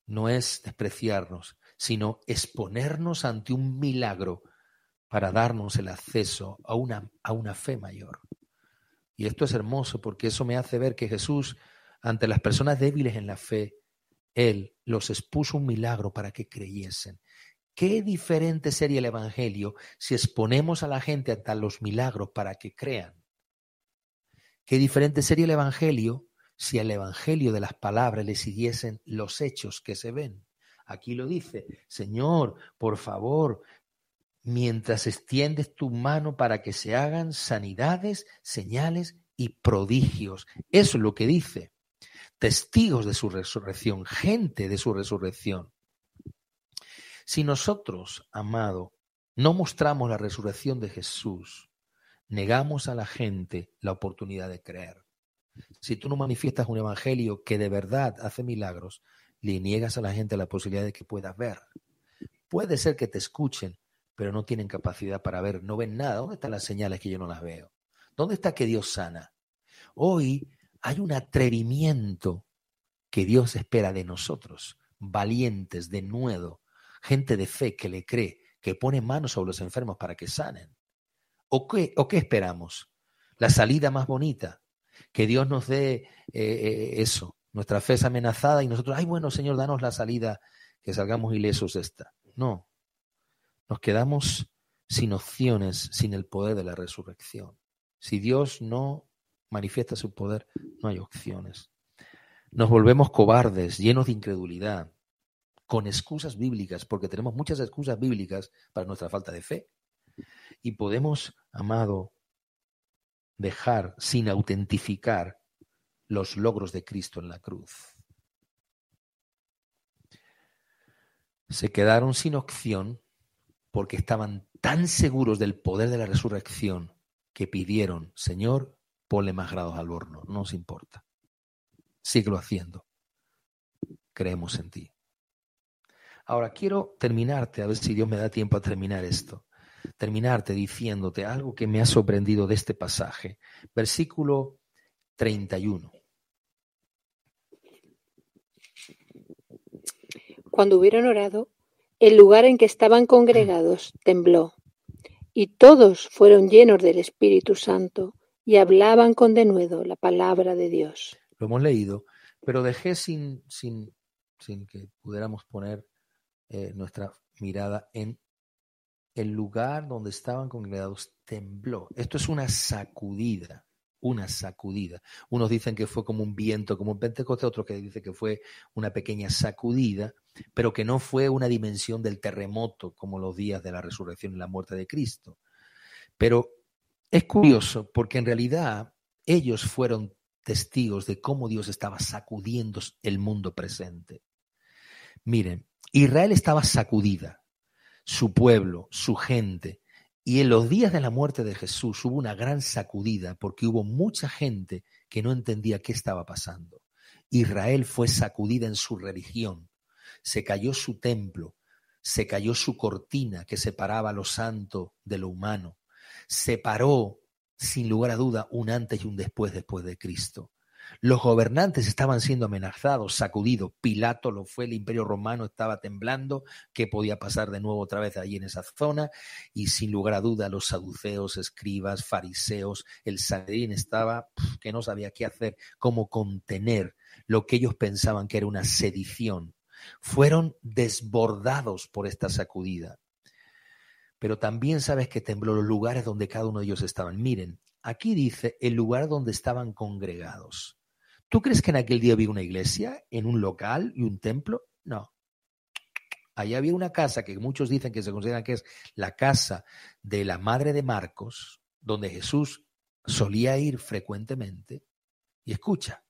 Speaker 1: no es despreciarnos, sino exponernos ante un milagro para darnos el acceso a una fe mayor. Y esto es hermoso porque eso me hace ver que Jesús, ante las personas débiles en la fe, Él los expuso un milagro para que creyesen. Qué diferente sería el Evangelio si exponemos a la gente ante los milagros para que crean. Qué diferente sería el Evangelio si al Evangelio de las palabras le siguiesen los hechos que se ven. Aquí lo dice, Señor, por favor, mientras extiendes tu mano para que se hagan sanidades, señales y prodigios. Eso es lo que dice. Testigos de su resurrección, gente de su resurrección. Si nosotros, amado, no mostramos la resurrección de Jesús, negamos a la gente la oportunidad de creer. Si tú no manifiestas un evangelio que de verdad hace milagros, le niegas a la gente la posibilidad de que pueda ver. Puede ser que te escuchen, pero no tienen capacidad para ver, no ven nada. ¿Dónde están las señales que yo no las veo? ¿Dónde está que Dios sana? Hoy hay un atrevimiento que Dios espera de nosotros, valientes, de nuevo, gente de fe que le cree, que pone manos sobre los enfermos para que sanen. ¿O qué esperamos? La salida más bonita, que Dios nos dé eso. Nuestra fe es amenazada y nosotros, ay, bueno, Señor, danos la salida, que salgamos ilesos de esta. No, nos quedamos sin opciones, sin el poder de la resurrección. Si Dios no manifiesta su poder, no hay opciones. Nos volvemos cobardes, llenos de incredulidad, con excusas bíblicas, porque tenemos muchas excusas bíblicas para nuestra falta de fe. Y podemos, amado, dejar sin autentificar los logros de Cristo en la cruz. Se quedaron sin opción porque estaban tan seguros del poder de la resurrección que pidieron, Señor, ponle más grados al horno, no nos importa. Síguelo haciendo. Creemos en ti. Ahora quiero terminarte, a ver si Dios me da tiempo a terminar esto. Terminarte diciéndote algo que me ha sorprendido de este pasaje. Versículo 31.
Speaker 2: Cuando hubieron orado, el lugar en que estaban congregados tembló, y todos fueron llenos del Espíritu Santo y hablaban con denuedo la palabra de Dios.
Speaker 1: Lo hemos leído, pero dejé sin que pudiéramos poner nuestra mirada en el lugar donde estaban congregados tembló. Esto es una sacudida, una sacudida. Unos dicen que fue como un viento, como un Pentecostés, otros que dicen que fue una pequeña sacudida, pero que no fue una dimensión del terremoto como los días de la resurrección y la muerte de Cristo. Pero es curioso porque en realidad ellos fueron testigos de cómo Dios estaba sacudiendo el mundo presente. Miren, Israel estaba sacudida, su pueblo, su gente, y en los días de la muerte de Jesús hubo una gran sacudida porque hubo mucha gente que no entendía qué estaba pasando. Israel fue sacudida en su religión, se cayó su templo, se cayó su cortina que separaba lo santo de lo humano, se paró sin lugar a duda un antes y un después de Cristo. Los gobernantes estaban siendo amenazados, sacudidos. Pilato lo fue, el Imperio Romano estaba temblando, qué podía pasar de nuevo otra vez allí en esa zona, y sin lugar a duda los saduceos, escribas, fariseos, el Sanedrín estaba que no sabía qué hacer, cómo contener lo que ellos pensaban que era una sedición. Fueron desbordados por esta sacudida. Pero también sabes que tembló los lugares donde cada uno de ellos estaban. Miren, aquí dice el lugar donde estaban congregados. ¿Tú crees que en aquel día había una iglesia, en un local y un templo? No. Allí había una casa que muchos dicen que se considera que es la casa de la madre de Marcos, donde Jesús solía ir frecuentemente. Y escucha,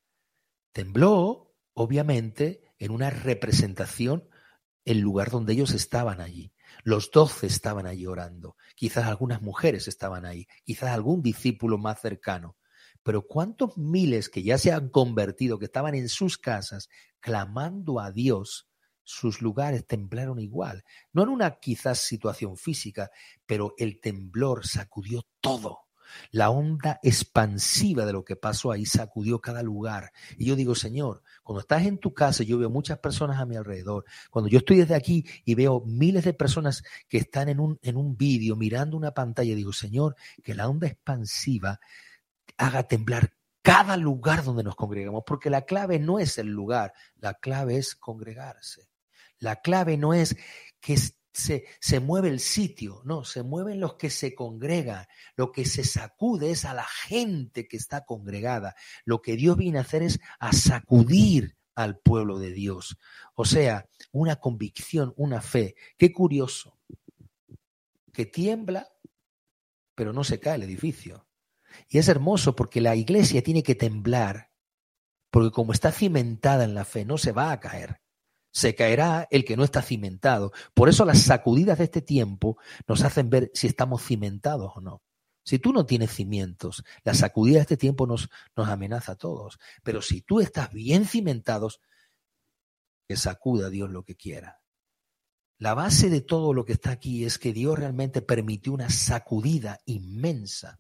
Speaker 1: tembló, obviamente, en una representación el lugar donde ellos estaban allí. Los 12 estaban allí orando. Quizás algunas mujeres estaban ahí. Quizás algún discípulo más cercano. Pero ¿cuántos miles que ya se han convertido, que estaban en sus casas, clamando a Dios, sus lugares temblaron igual? No en una quizás situación física, pero el temblor sacudió todo. La onda expansiva de lo que pasó ahí sacudió cada lugar. Y yo digo, Señor, cuando estás en tu casa, yo veo muchas personas a mi alrededor. Cuando yo estoy desde aquí y veo miles de personas que están en un vídeo mirando una pantalla, digo, Señor, que la onda expansiva haga temblar cada lugar donde nos congregamos, porque la clave no es el lugar, la clave es congregarse. La clave no es que se mueve el sitio, no, se mueven los que se congregan. Lo que se sacude es a la gente que está congregada. Lo que Dios viene a hacer es a sacudir al pueblo de Dios. O sea, una convicción, una fe. Qué curioso, que tiembla, pero no se cae el edificio. Y es hermoso porque la iglesia tiene que temblar, porque como está cimentada en la fe, no se va a caer. Se caerá el que no está cimentado. Por eso las sacudidas de este tiempo nos hacen ver si estamos cimentados o no. Si tú no tienes cimientos, la sacudida de este tiempo nos amenaza a todos. Pero si tú estás bien cimentados, que sacuda Dios lo que quiera. La base de todo lo que está aquí es que Dios realmente permitió una sacudida inmensa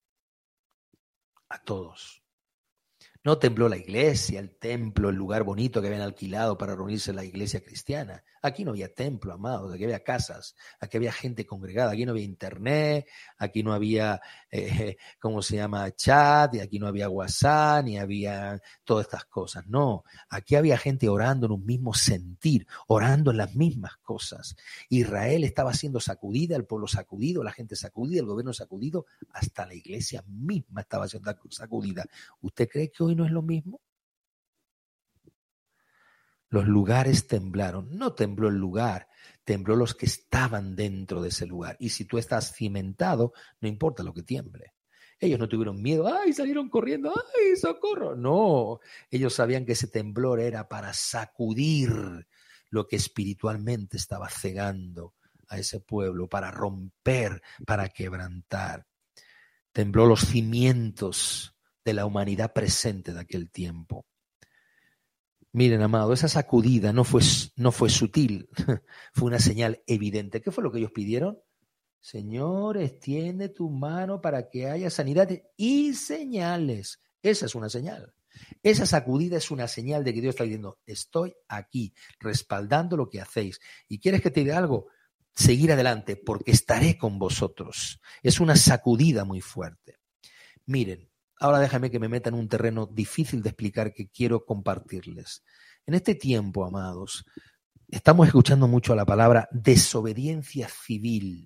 Speaker 1: a todos. No tembló la iglesia, el templo, el lugar bonito que habían alquilado para reunirse en la iglesia cristiana. Aquí no había templo, amados, aquí había casas, aquí había gente congregada, aquí no había internet, aquí no había, chat, y aquí no había WhatsApp, ni había todas estas cosas. No, aquí había gente orando en un mismo sentir, orando en las mismas cosas. Israel estaba siendo sacudida, el pueblo sacudido, la gente sacudida, el gobierno sacudido, hasta la iglesia misma estaba siendo sacudida. ¿Usted cree que hoy no es lo mismo? Los lugares temblaron. No tembló el lugar, tembló los que estaban dentro de ese lugar. Y si tú estás cimentado, no importa lo que tiemble. Ellos no tuvieron miedo. ¡Ay! Salieron corriendo. ¡Ay! ¡Socorro! No. Ellos sabían que ese temblor era para sacudir lo que espiritualmente estaba cegando a ese pueblo, para romper, para quebrantar. Tembló los cimientos de la humanidad presente de aquel tiempo. Miren, amado, esa sacudida no fue sutil, fue una señal evidente. ¿Qué fue lo que ellos pidieron? Señor, extiende tu mano para que haya sanidad y señales. Esa es una señal. Esa sacudida es una señal de que Dios está diciendo, estoy aquí, respaldando lo que hacéis. ¿Y quieres que te diga algo? Seguir adelante, porque estaré con vosotros. Es una sacudida muy fuerte. Miren, ahora déjame que me meta en un terreno difícil de explicar que quiero compartirles. En este tiempo, amados, estamos escuchando mucho la palabra desobediencia civil,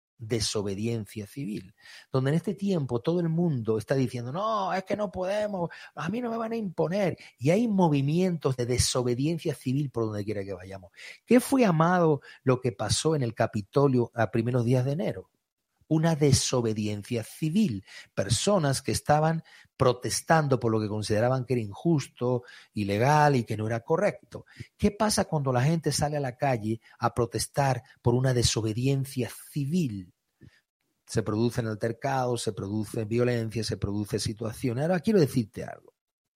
Speaker 1: donde en este tiempo todo el mundo está diciendo, no, es que no podemos, a mí no me van a imponer, y hay movimientos de desobediencia civil por donde quiera que vayamos. ¿Qué fue, amado, lo que pasó en el Capitolio a primeros días de enero? Una desobediencia civil, personas que estaban protestando por lo que consideraban que era injusto, ilegal y que no era correcto. ¿Qué pasa cuando la gente sale a la calle a protestar por una desobediencia civil? Se producen altercados, se produce violencia, se produce situaciones. Ahora quiero decirte algo.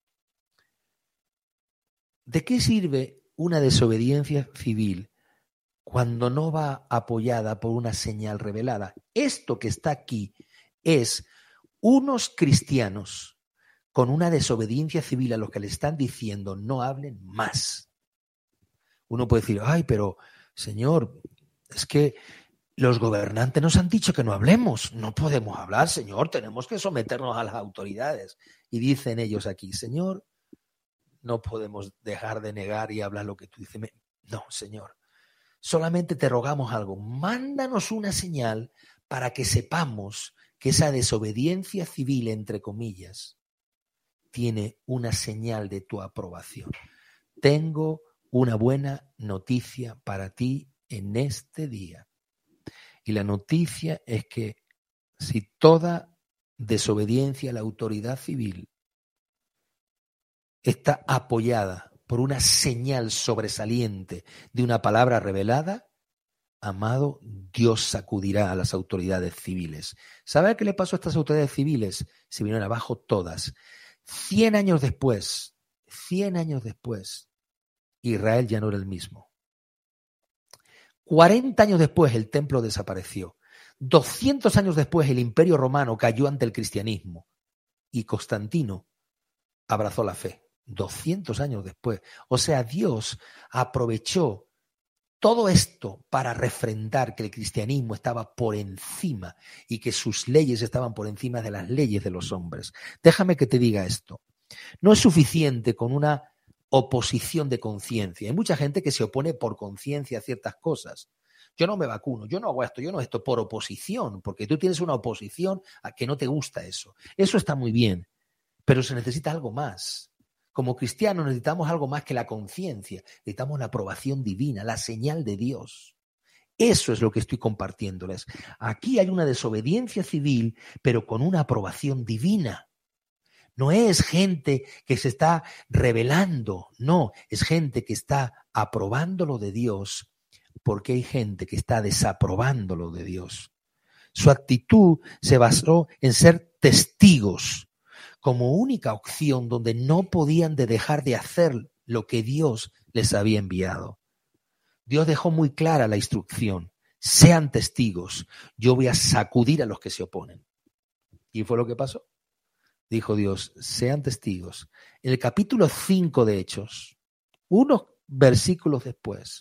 Speaker 1: ¿De qué sirve una desobediencia civil cuando no va apoyada por una señal revelada? Esto que está aquí es unos cristianos con una desobediencia civil a los que le están diciendo no hablen más. Uno puede decir, ay, pero Señor, es que los gobernantes nos han dicho que no hablemos. No podemos hablar, Señor, tenemos que someternos a las autoridades. Y dicen ellos aquí, Señor, no podemos dejar de negar y hablar lo que tú dices. No, Señor. Solamente te rogamos algo, mándanos una señal para que sepamos que esa desobediencia civil, entre comillas, tiene una señal de tu aprobación. Tengo una buena noticia para ti en este día. Y la noticia es que si toda desobediencia a la autoridad civil está apoyada por una señal sobresaliente de una palabra revelada, amado, Dios sacudirá a las autoridades civiles. ¿Sabe qué le pasó a estas autoridades civiles? Se vinieron abajo todas. 100 años después, Israel ya no era el mismo. 40 años después el templo desapareció. 200 años después el Imperio Romano cayó ante el cristianismo y Constantino abrazó la fe. 200 años después. O sea, Dios aprovechó todo esto para refrendar que el cristianismo estaba por encima y que sus leyes estaban por encima de las leyes de los hombres. Déjame que te diga esto. No es suficiente con una oposición de conciencia. Hay mucha gente que se opone por conciencia a ciertas cosas. Yo no me vacuno, yo no hago esto, yo no esto, por oposición, porque tú tienes una oposición a que no te gusta eso. Eso está muy bien, pero se necesita algo más. Como cristianos necesitamos algo más que la conciencia, necesitamos la aprobación divina, la señal de Dios. Eso es lo que estoy compartiéndoles. Aquí hay una desobediencia civil, pero con una aprobación divina. No es gente que se está rebelando, no, es gente que está aprobando lo de Dios, porque hay gente que está desaprobando lo de Dios. Su actitud se basó en ser testigos como única opción donde no podían dejar de hacer lo que Dios les había enviado. Dios dejó muy clara la instrucción: sean testigos, yo voy a sacudir a los que se oponen. Y fue lo que pasó. Dijo Dios, sean testigos. En el capítulo 5 de Hechos, unos versículos después,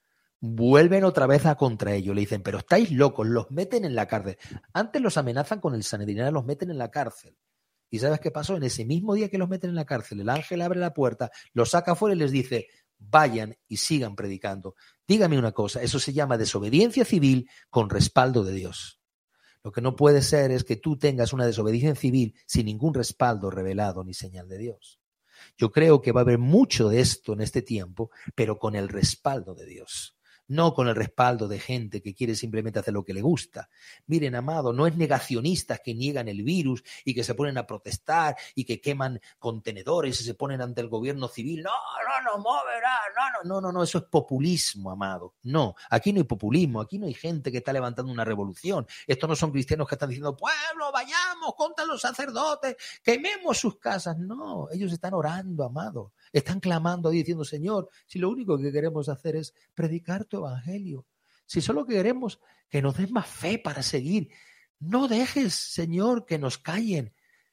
Speaker 1: vuelven otra vez a contra ellos. Le dicen, pero estáis locos, los meten en la cárcel. Antes los amenazan con el Sanedrín, ahora los meten en la cárcel. ¿Y sabes qué pasó? En ese mismo día que los meten en la cárcel, el ángel abre la puerta, los saca afuera y les dice, vayan y sigan predicando. Dígame una cosa, eso se llama desobediencia civil con respaldo de Dios. Lo que no puede ser es que tú tengas una desobediencia civil sin ningún respaldo revelado ni señal de Dios. Yo creo que va a haber mucho de esto en este tiempo, pero con el respaldo de Dios. No con el respaldo de gente que quiere simplemente hacer lo que le gusta. Miren, amado, no es negacionistas que niegan el virus y que se ponen a protestar y que queman contenedores y se ponen ante el gobierno civil. No moverá, no, eso es populismo, amado. No, aquí no hay populismo, aquí no hay gente que está levantando una revolución. Estos no son cristianos que están diciendo, pueblo, vayamos contra los sacerdotes, quememos sus casas. No, ellos están orando, amado. Están clamando y diciendo, Señor, si lo único que queremos hacer es predicar tu evangelio, si solo queremos que nos des más fe para seguir, no dejes, Señor, que nos callen.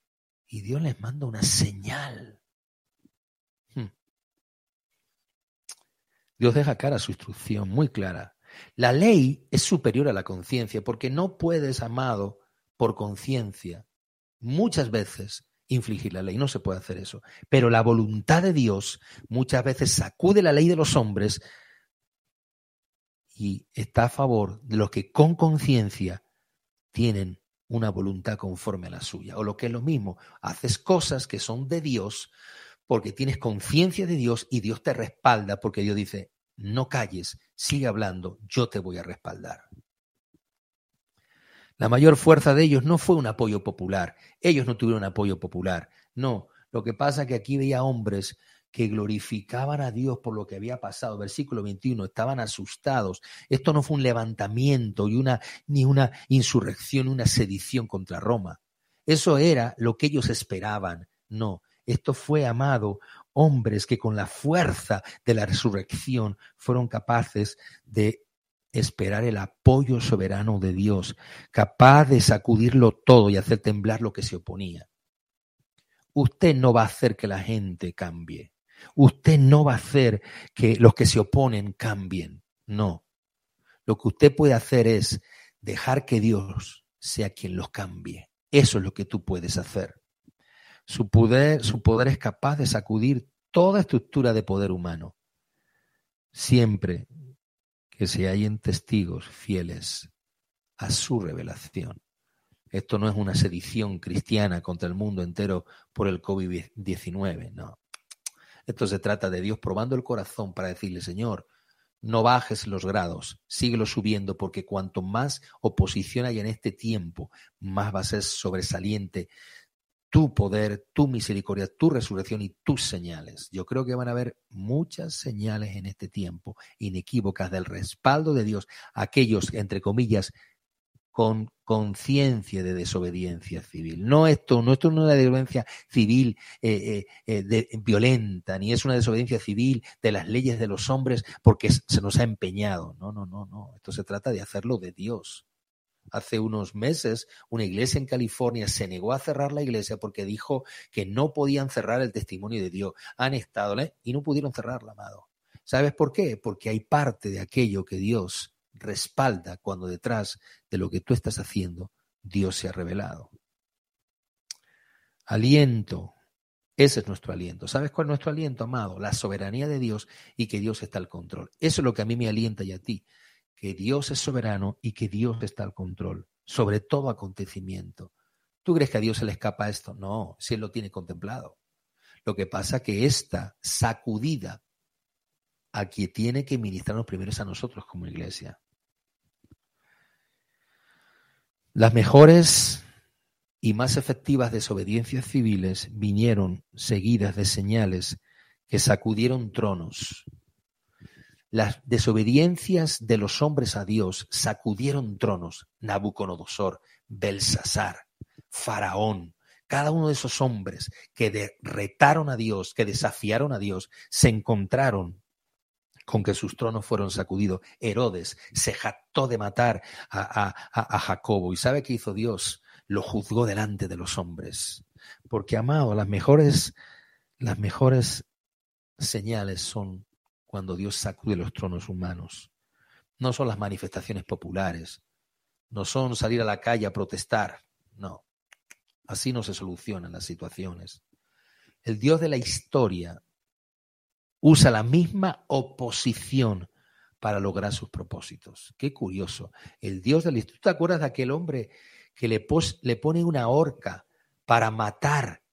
Speaker 1: Y Dios les manda una señal. Dios deja clara su instrucción, muy clara. La ley es superior a la conciencia, porque no puedes, amado, por conciencia, muchas veces infligir la ley, no se puede hacer eso. Pero la voluntad de Dios muchas veces sacude la ley de los hombres y está a favor de los que con conciencia tienen una voluntad conforme a la suya. O lo que es lo mismo, haces cosas que son de Dios porque tienes conciencia de Dios y Dios te respalda porque Dios dice, no calles, sigue hablando, yo te voy a respaldar. La mayor fuerza de ellos no fue un apoyo popular. Ellos no tuvieron apoyo popular. No, lo que pasa es que aquí veía hombres que glorificaban a Dios por lo que había pasado. Versículo 21, estaban asustados. Esto no fue un levantamiento ni una insurrección, una sedición contra Roma. Eso era lo que ellos esperaban. No, esto fue, amado, hombres que con la fuerza de la resurrección fueron capaces de esperar el apoyo soberano de Dios, capaz de sacudirlo todo y hacer temblar lo que se oponía. Usted no va a hacer que la gente cambie. Usted no va a hacer que los que se oponen cambien. No. Lo que usted puede hacer es dejar que Dios sea quien los cambie. Eso es lo que tú puedes hacer. Su poder es capaz de sacudir toda estructura de poder humano. Siempre que se hallen testigos fieles a su revelación. Esto no es una sedición cristiana contra el mundo entero por el COVID-19, no. Esto se trata de Dios probando el corazón para decirle, Señor, no bajes los grados, síguelo subiendo, porque cuanto más oposición haya en este tiempo, más va a ser sobresaliente tu poder, tu misericordia, tu resurrección y tus señales. Yo creo que van a haber muchas señales en este tiempo, inequívocas del respaldo de Dios, aquellos, entre comillas, con conciencia de desobediencia civil. No esto no es una desobediencia civil violenta, ni es una desobediencia civil de las leyes de los hombres porque se nos ha empeñado. No. Esto se trata de hacerlo de Dios. Hace unos meses, una iglesia en California se negó a cerrar la iglesia porque dijo que no podían cerrar el testimonio de Dios. Han estado y no pudieron cerrarla, amado. ¿Sabes por qué? Porque hay parte de aquello que Dios respalda cuando detrás de lo que tú estás haciendo, Dios se ha revelado. Aliento. Ese es nuestro aliento. ¿Sabes cuál es nuestro aliento, amado? La soberanía de Dios y que Dios está al control. Eso es lo que a mí me alienta y a ti. Que Dios es soberano y que Dios está al control sobre todo acontecimiento. ¿Tú crees que a Dios se le escapa esto? No, si Él lo tiene contemplado. Lo que pasa es que esta sacudida a quien tiene que ministrarnos primero es a nosotros como iglesia. Las mejores y más efectivas desobediencias civiles vinieron seguidas de señales que sacudieron tronos. Las desobediencias de los hombres a Dios sacudieron tronos. Nabucodonosor, Belsasar, Faraón, cada uno de esos hombres que retaron a Dios, que desafiaron a Dios, se encontraron con que sus tronos fueron sacudidos. Herodes se jactó de matar a Jacobo. ¿Y sabe qué hizo Dios? Lo juzgó delante de los hombres. Porque, amado, las mejores señales son cuando Dios sacude los tronos humanos. No son las manifestaciones populares, no son salir a la calle a protestar, no. Así no se solucionan las situaciones. El Dios de la historia usa la misma oposición para lograr sus propósitos. Qué curioso. El Dios de la historia. ¿Tú te acuerdas de aquel hombre que le pone una horca para matar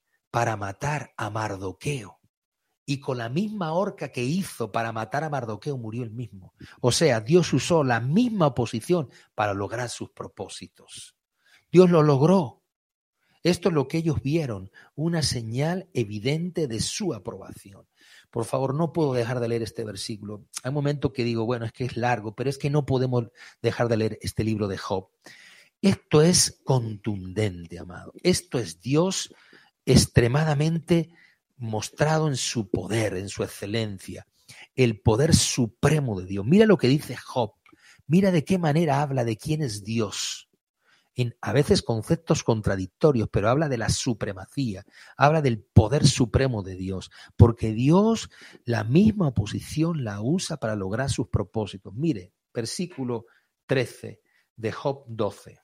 Speaker 1: a Mardoqueo? Y con la misma horca que hizo para matar a Mardoqueo murió él mismo. O sea, Dios usó la misma oposición para lograr sus propósitos. Dios lo logró. Esto es lo que ellos vieron, una señal evidente de su aprobación. Por favor, no puedo dejar de leer este versículo. Hay momentos que digo, bueno, es que es largo, pero es que no podemos dejar de leer este libro de Job. Esto es contundente, amado. Esto es Dios extremadamente mostrado en su poder, en su excelencia, el poder supremo de Dios. Mira lo que dice Job, mira de qué manera habla de quién es Dios. A veces conceptos contradictorios, pero habla de la supremacía, habla del poder supremo de Dios, porque Dios la misma oposición la usa para lograr sus propósitos. Mire, versículo 13 de Job 12.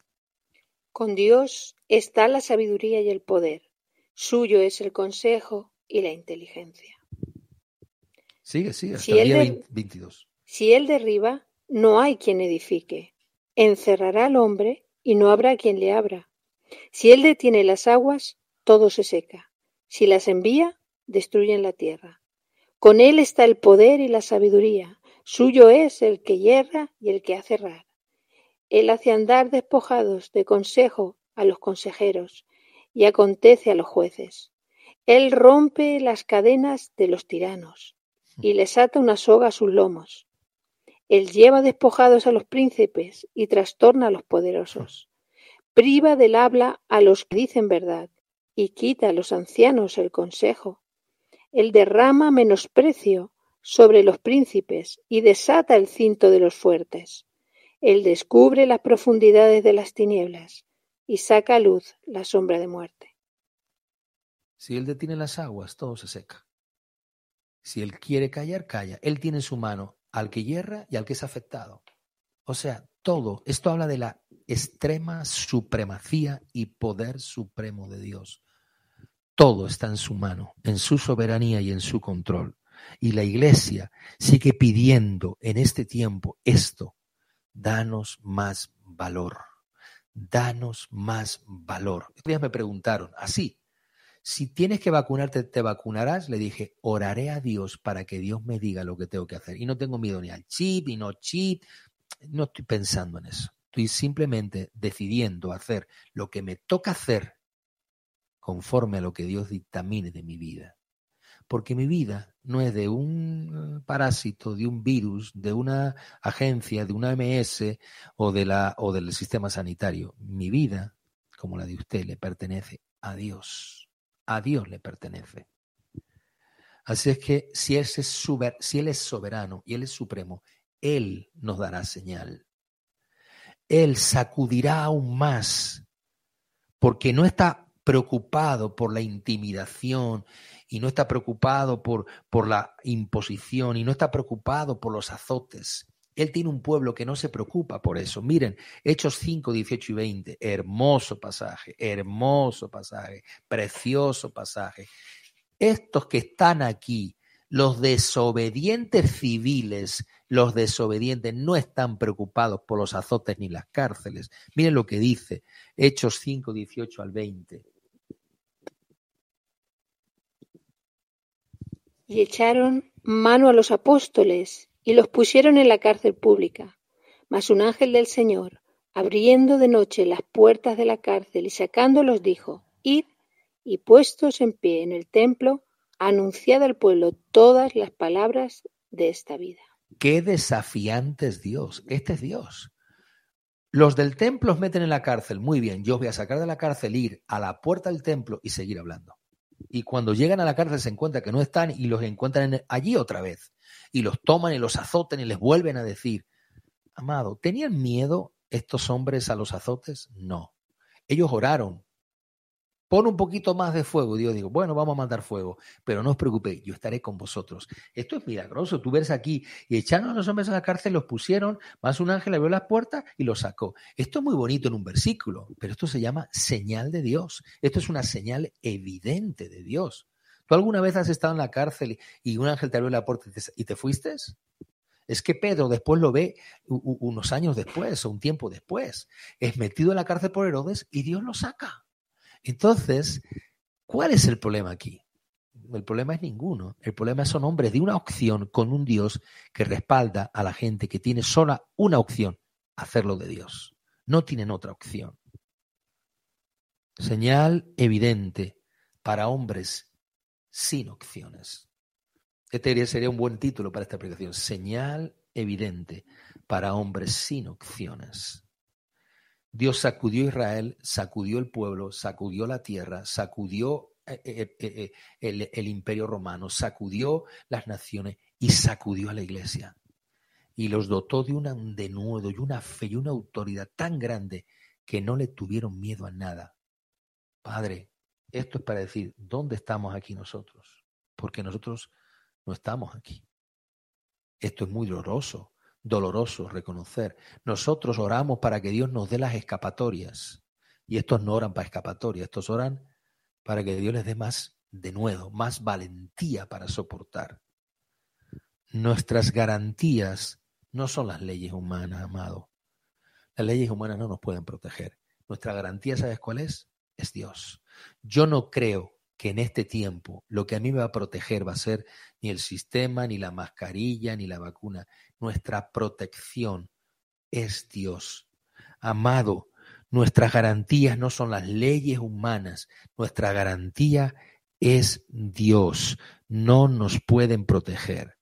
Speaker 2: Con Dios está la sabiduría y el poder. Suyo es el consejo y la inteligencia.
Speaker 1: Sigue, hasta el día 22.
Speaker 2: Si Él derriba, no hay quien edifique. Encerrará al hombre y no habrá quien le abra. Si Él detiene las aguas, todo se seca. Si las envía, destruyen la tierra. Con Él está el poder y la sabiduría. Suyo es el que hierra y el que hace errar. Él hace andar despojados de consejo a los consejeros y acontece a los jueces. Él rompe las cadenas de los tiranos y les ata una soga a sus lomos. Él lleva despojados a los príncipes y trastorna a los poderosos. Priva del habla a los que dicen verdad y quita a los ancianos el consejo. Él derrama menosprecio sobre los príncipes y desata el cinto de los fuertes. Él descubre las profundidades de las tinieblas y saca a luz la sombra de muerte.
Speaker 1: Si Él detiene las aguas, todo se seca. Si Él quiere callar, calla. Él tiene en su mano al que hierra y al que es afectado. O sea, todo. Esto habla de la extrema supremacía y poder supremo de Dios. Todo está en su mano, en su soberanía y en su control. Y la Iglesia sigue pidiendo en este tiempo esto. Danos más valor. Danos más valor. Estos días me preguntaron, así, si tienes que vacunarte, ¿te vacunarás? Le dije, oraré a Dios para que Dios me diga lo que tengo que hacer. Y no tengo miedo ni al chip, y no chip. No estoy pensando en eso. Estoy simplemente decidiendo hacer lo que me toca hacer conforme a lo que Dios dictamine de mi vida. Porque mi vida no es de un parásito, de un virus, de una agencia, de una AMS o del sistema sanitario. Mi vida, como la de usted, le pertenece a Dios. A Dios le pertenece. Así es que si Él es soberano y Él es supremo, Él nos dará señal. Él sacudirá aún más, porque no está preocupado por la intimidación y no está preocupado por la imposición y no está preocupado por los azotes. Él tiene un pueblo que no se preocupa por eso. Miren, Hechos 5, 18 y 20, hermoso pasaje, precioso pasaje. Estos que están aquí, los desobedientes civiles, los desobedientes no están preocupados por los azotes ni las cárceles. Miren lo que dice Hechos 5, 18 al 20.
Speaker 2: Y echaron mano a los apóstoles y los pusieron en la cárcel pública. Mas un ángel del Señor, abriendo de noche las puertas de la cárcel y sacándolos, dijo: Id y puestos en pie en el templo, anunciad al pueblo todas las palabras de esta vida.
Speaker 1: Qué desafiante es Dios. Este es Dios. Los del templo os meten en la cárcel. Muy bien, yo os voy a sacar de la cárcel, ir a la puerta del templo y seguir hablando. Y cuando llegan a la cárcel se encuentran que no están y los encuentran allí otra vez. Y los toman y los azotan y les vuelven a decir: amado, ¿tenían miedo estos hombres a los azotes? No. Ellos oraron. Pon un poquito más de fuego. Dios dijo: bueno, vamos a mandar fuego, pero no os preocupéis, yo estaré con vosotros. Esto es milagroso. Tú ves aquí, y echaron a los hombres a la cárcel, los pusieron, más un ángel abrió las puertas y los sacó. Esto es muy bonito en un versículo, pero esto se llama señal de Dios. Esto es una señal evidente de Dios. ¿Tú alguna vez has estado en la cárcel y un ángel te abrió la puerta y te fuiste? Es que Pedro después lo ve unos años después o un tiempo después. Es metido en la cárcel por Herodes y Dios lo saca. Entonces, ¿cuál es el problema aquí? El problema es ninguno. El problema son hombres de una opción con un Dios que respalda a la gente que tiene sola una opción: hacerlo de Dios. No tienen otra opción. Señal evidente para hombres sin opciones. Este sería un buen título para esta predicación. Señal evidente para hombres sin opciones. Dios sacudió a Israel, sacudió el pueblo, sacudió la tierra, sacudió el imperio romano, sacudió las naciones y sacudió a la iglesia. Y los dotó de un denuedo y una fe y una autoridad tan grande que no le tuvieron miedo a nada. Padre, esto es para decir: ¿dónde estamos aquí nosotros? Porque nosotros no estamos aquí. Esto es muy doloroso reconocer. Nosotros oramos para que Dios nos dé las escapatorias. Y estos no oran para escapatorias, estos oran para que Dios les dé más denuedo, más valentía para soportar. Nuestras garantías no son las leyes humanas, amado. Las leyes humanas no nos pueden proteger. Nuestra garantía, ¿sabes cuál es? Es Dios. Yo no creo que en este tiempo lo que a mí me va a proteger va a ser ni el sistema, ni la mascarilla, ni la vacuna. Nuestra protección es Dios. Amado, nuestras garantías no son las leyes humanas. Nuestra garantía es Dios. No nos pueden proteger.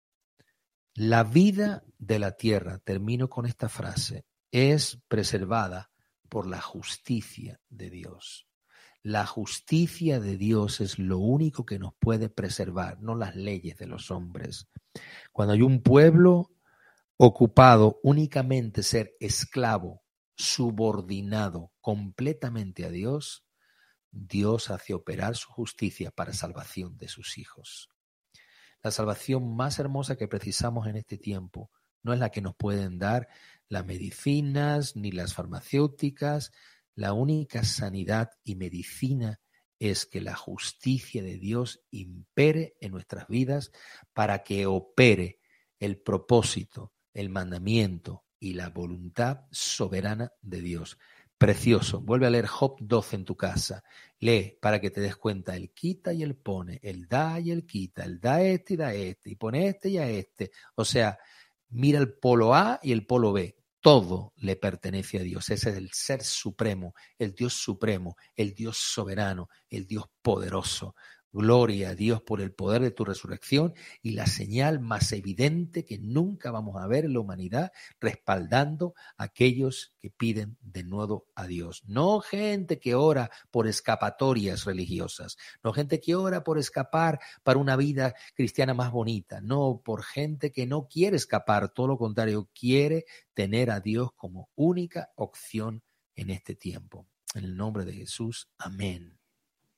Speaker 1: La vida de la tierra, termino con esta frase, es preservada por la justicia de Dios. La justicia de Dios es lo único que nos puede preservar, no las leyes de los hombres. Cuando hay un pueblo ocupado únicamente ser esclavo, subordinado completamente a Dios, Dios hace operar su justicia para salvación de sus hijos. La salvación más hermosa que precisamos en este tiempo no es la que nos pueden dar las medicinas ni las farmacéuticas. La única sanidad y medicina es que la justicia de Dios impere en nuestras vidas para que opere el propósito, el mandamiento y la voluntad soberana de Dios. Precioso. Vuelve a leer Job 12 en tu casa. Lee para que te des cuenta. El quita y el pone, el da y el quita, el da este y pone este y a este. O sea, mira el polo A y el polo B. Todo le pertenece a Dios. Ese es el ser supremo, el Dios soberano, el Dios poderoso. Gloria a Dios por el poder de tu resurrección y la señal más evidente que nunca vamos a ver en la humanidad, respaldando a aquellos que piden de nuevo a Dios. No gente que ora por escapatorias religiosas, no gente que ora por escapar para una vida cristiana más bonita, no por gente que no quiere escapar, todo lo contrario, quiere tener a Dios como única opción en este tiempo. En el nombre de Jesús, amén.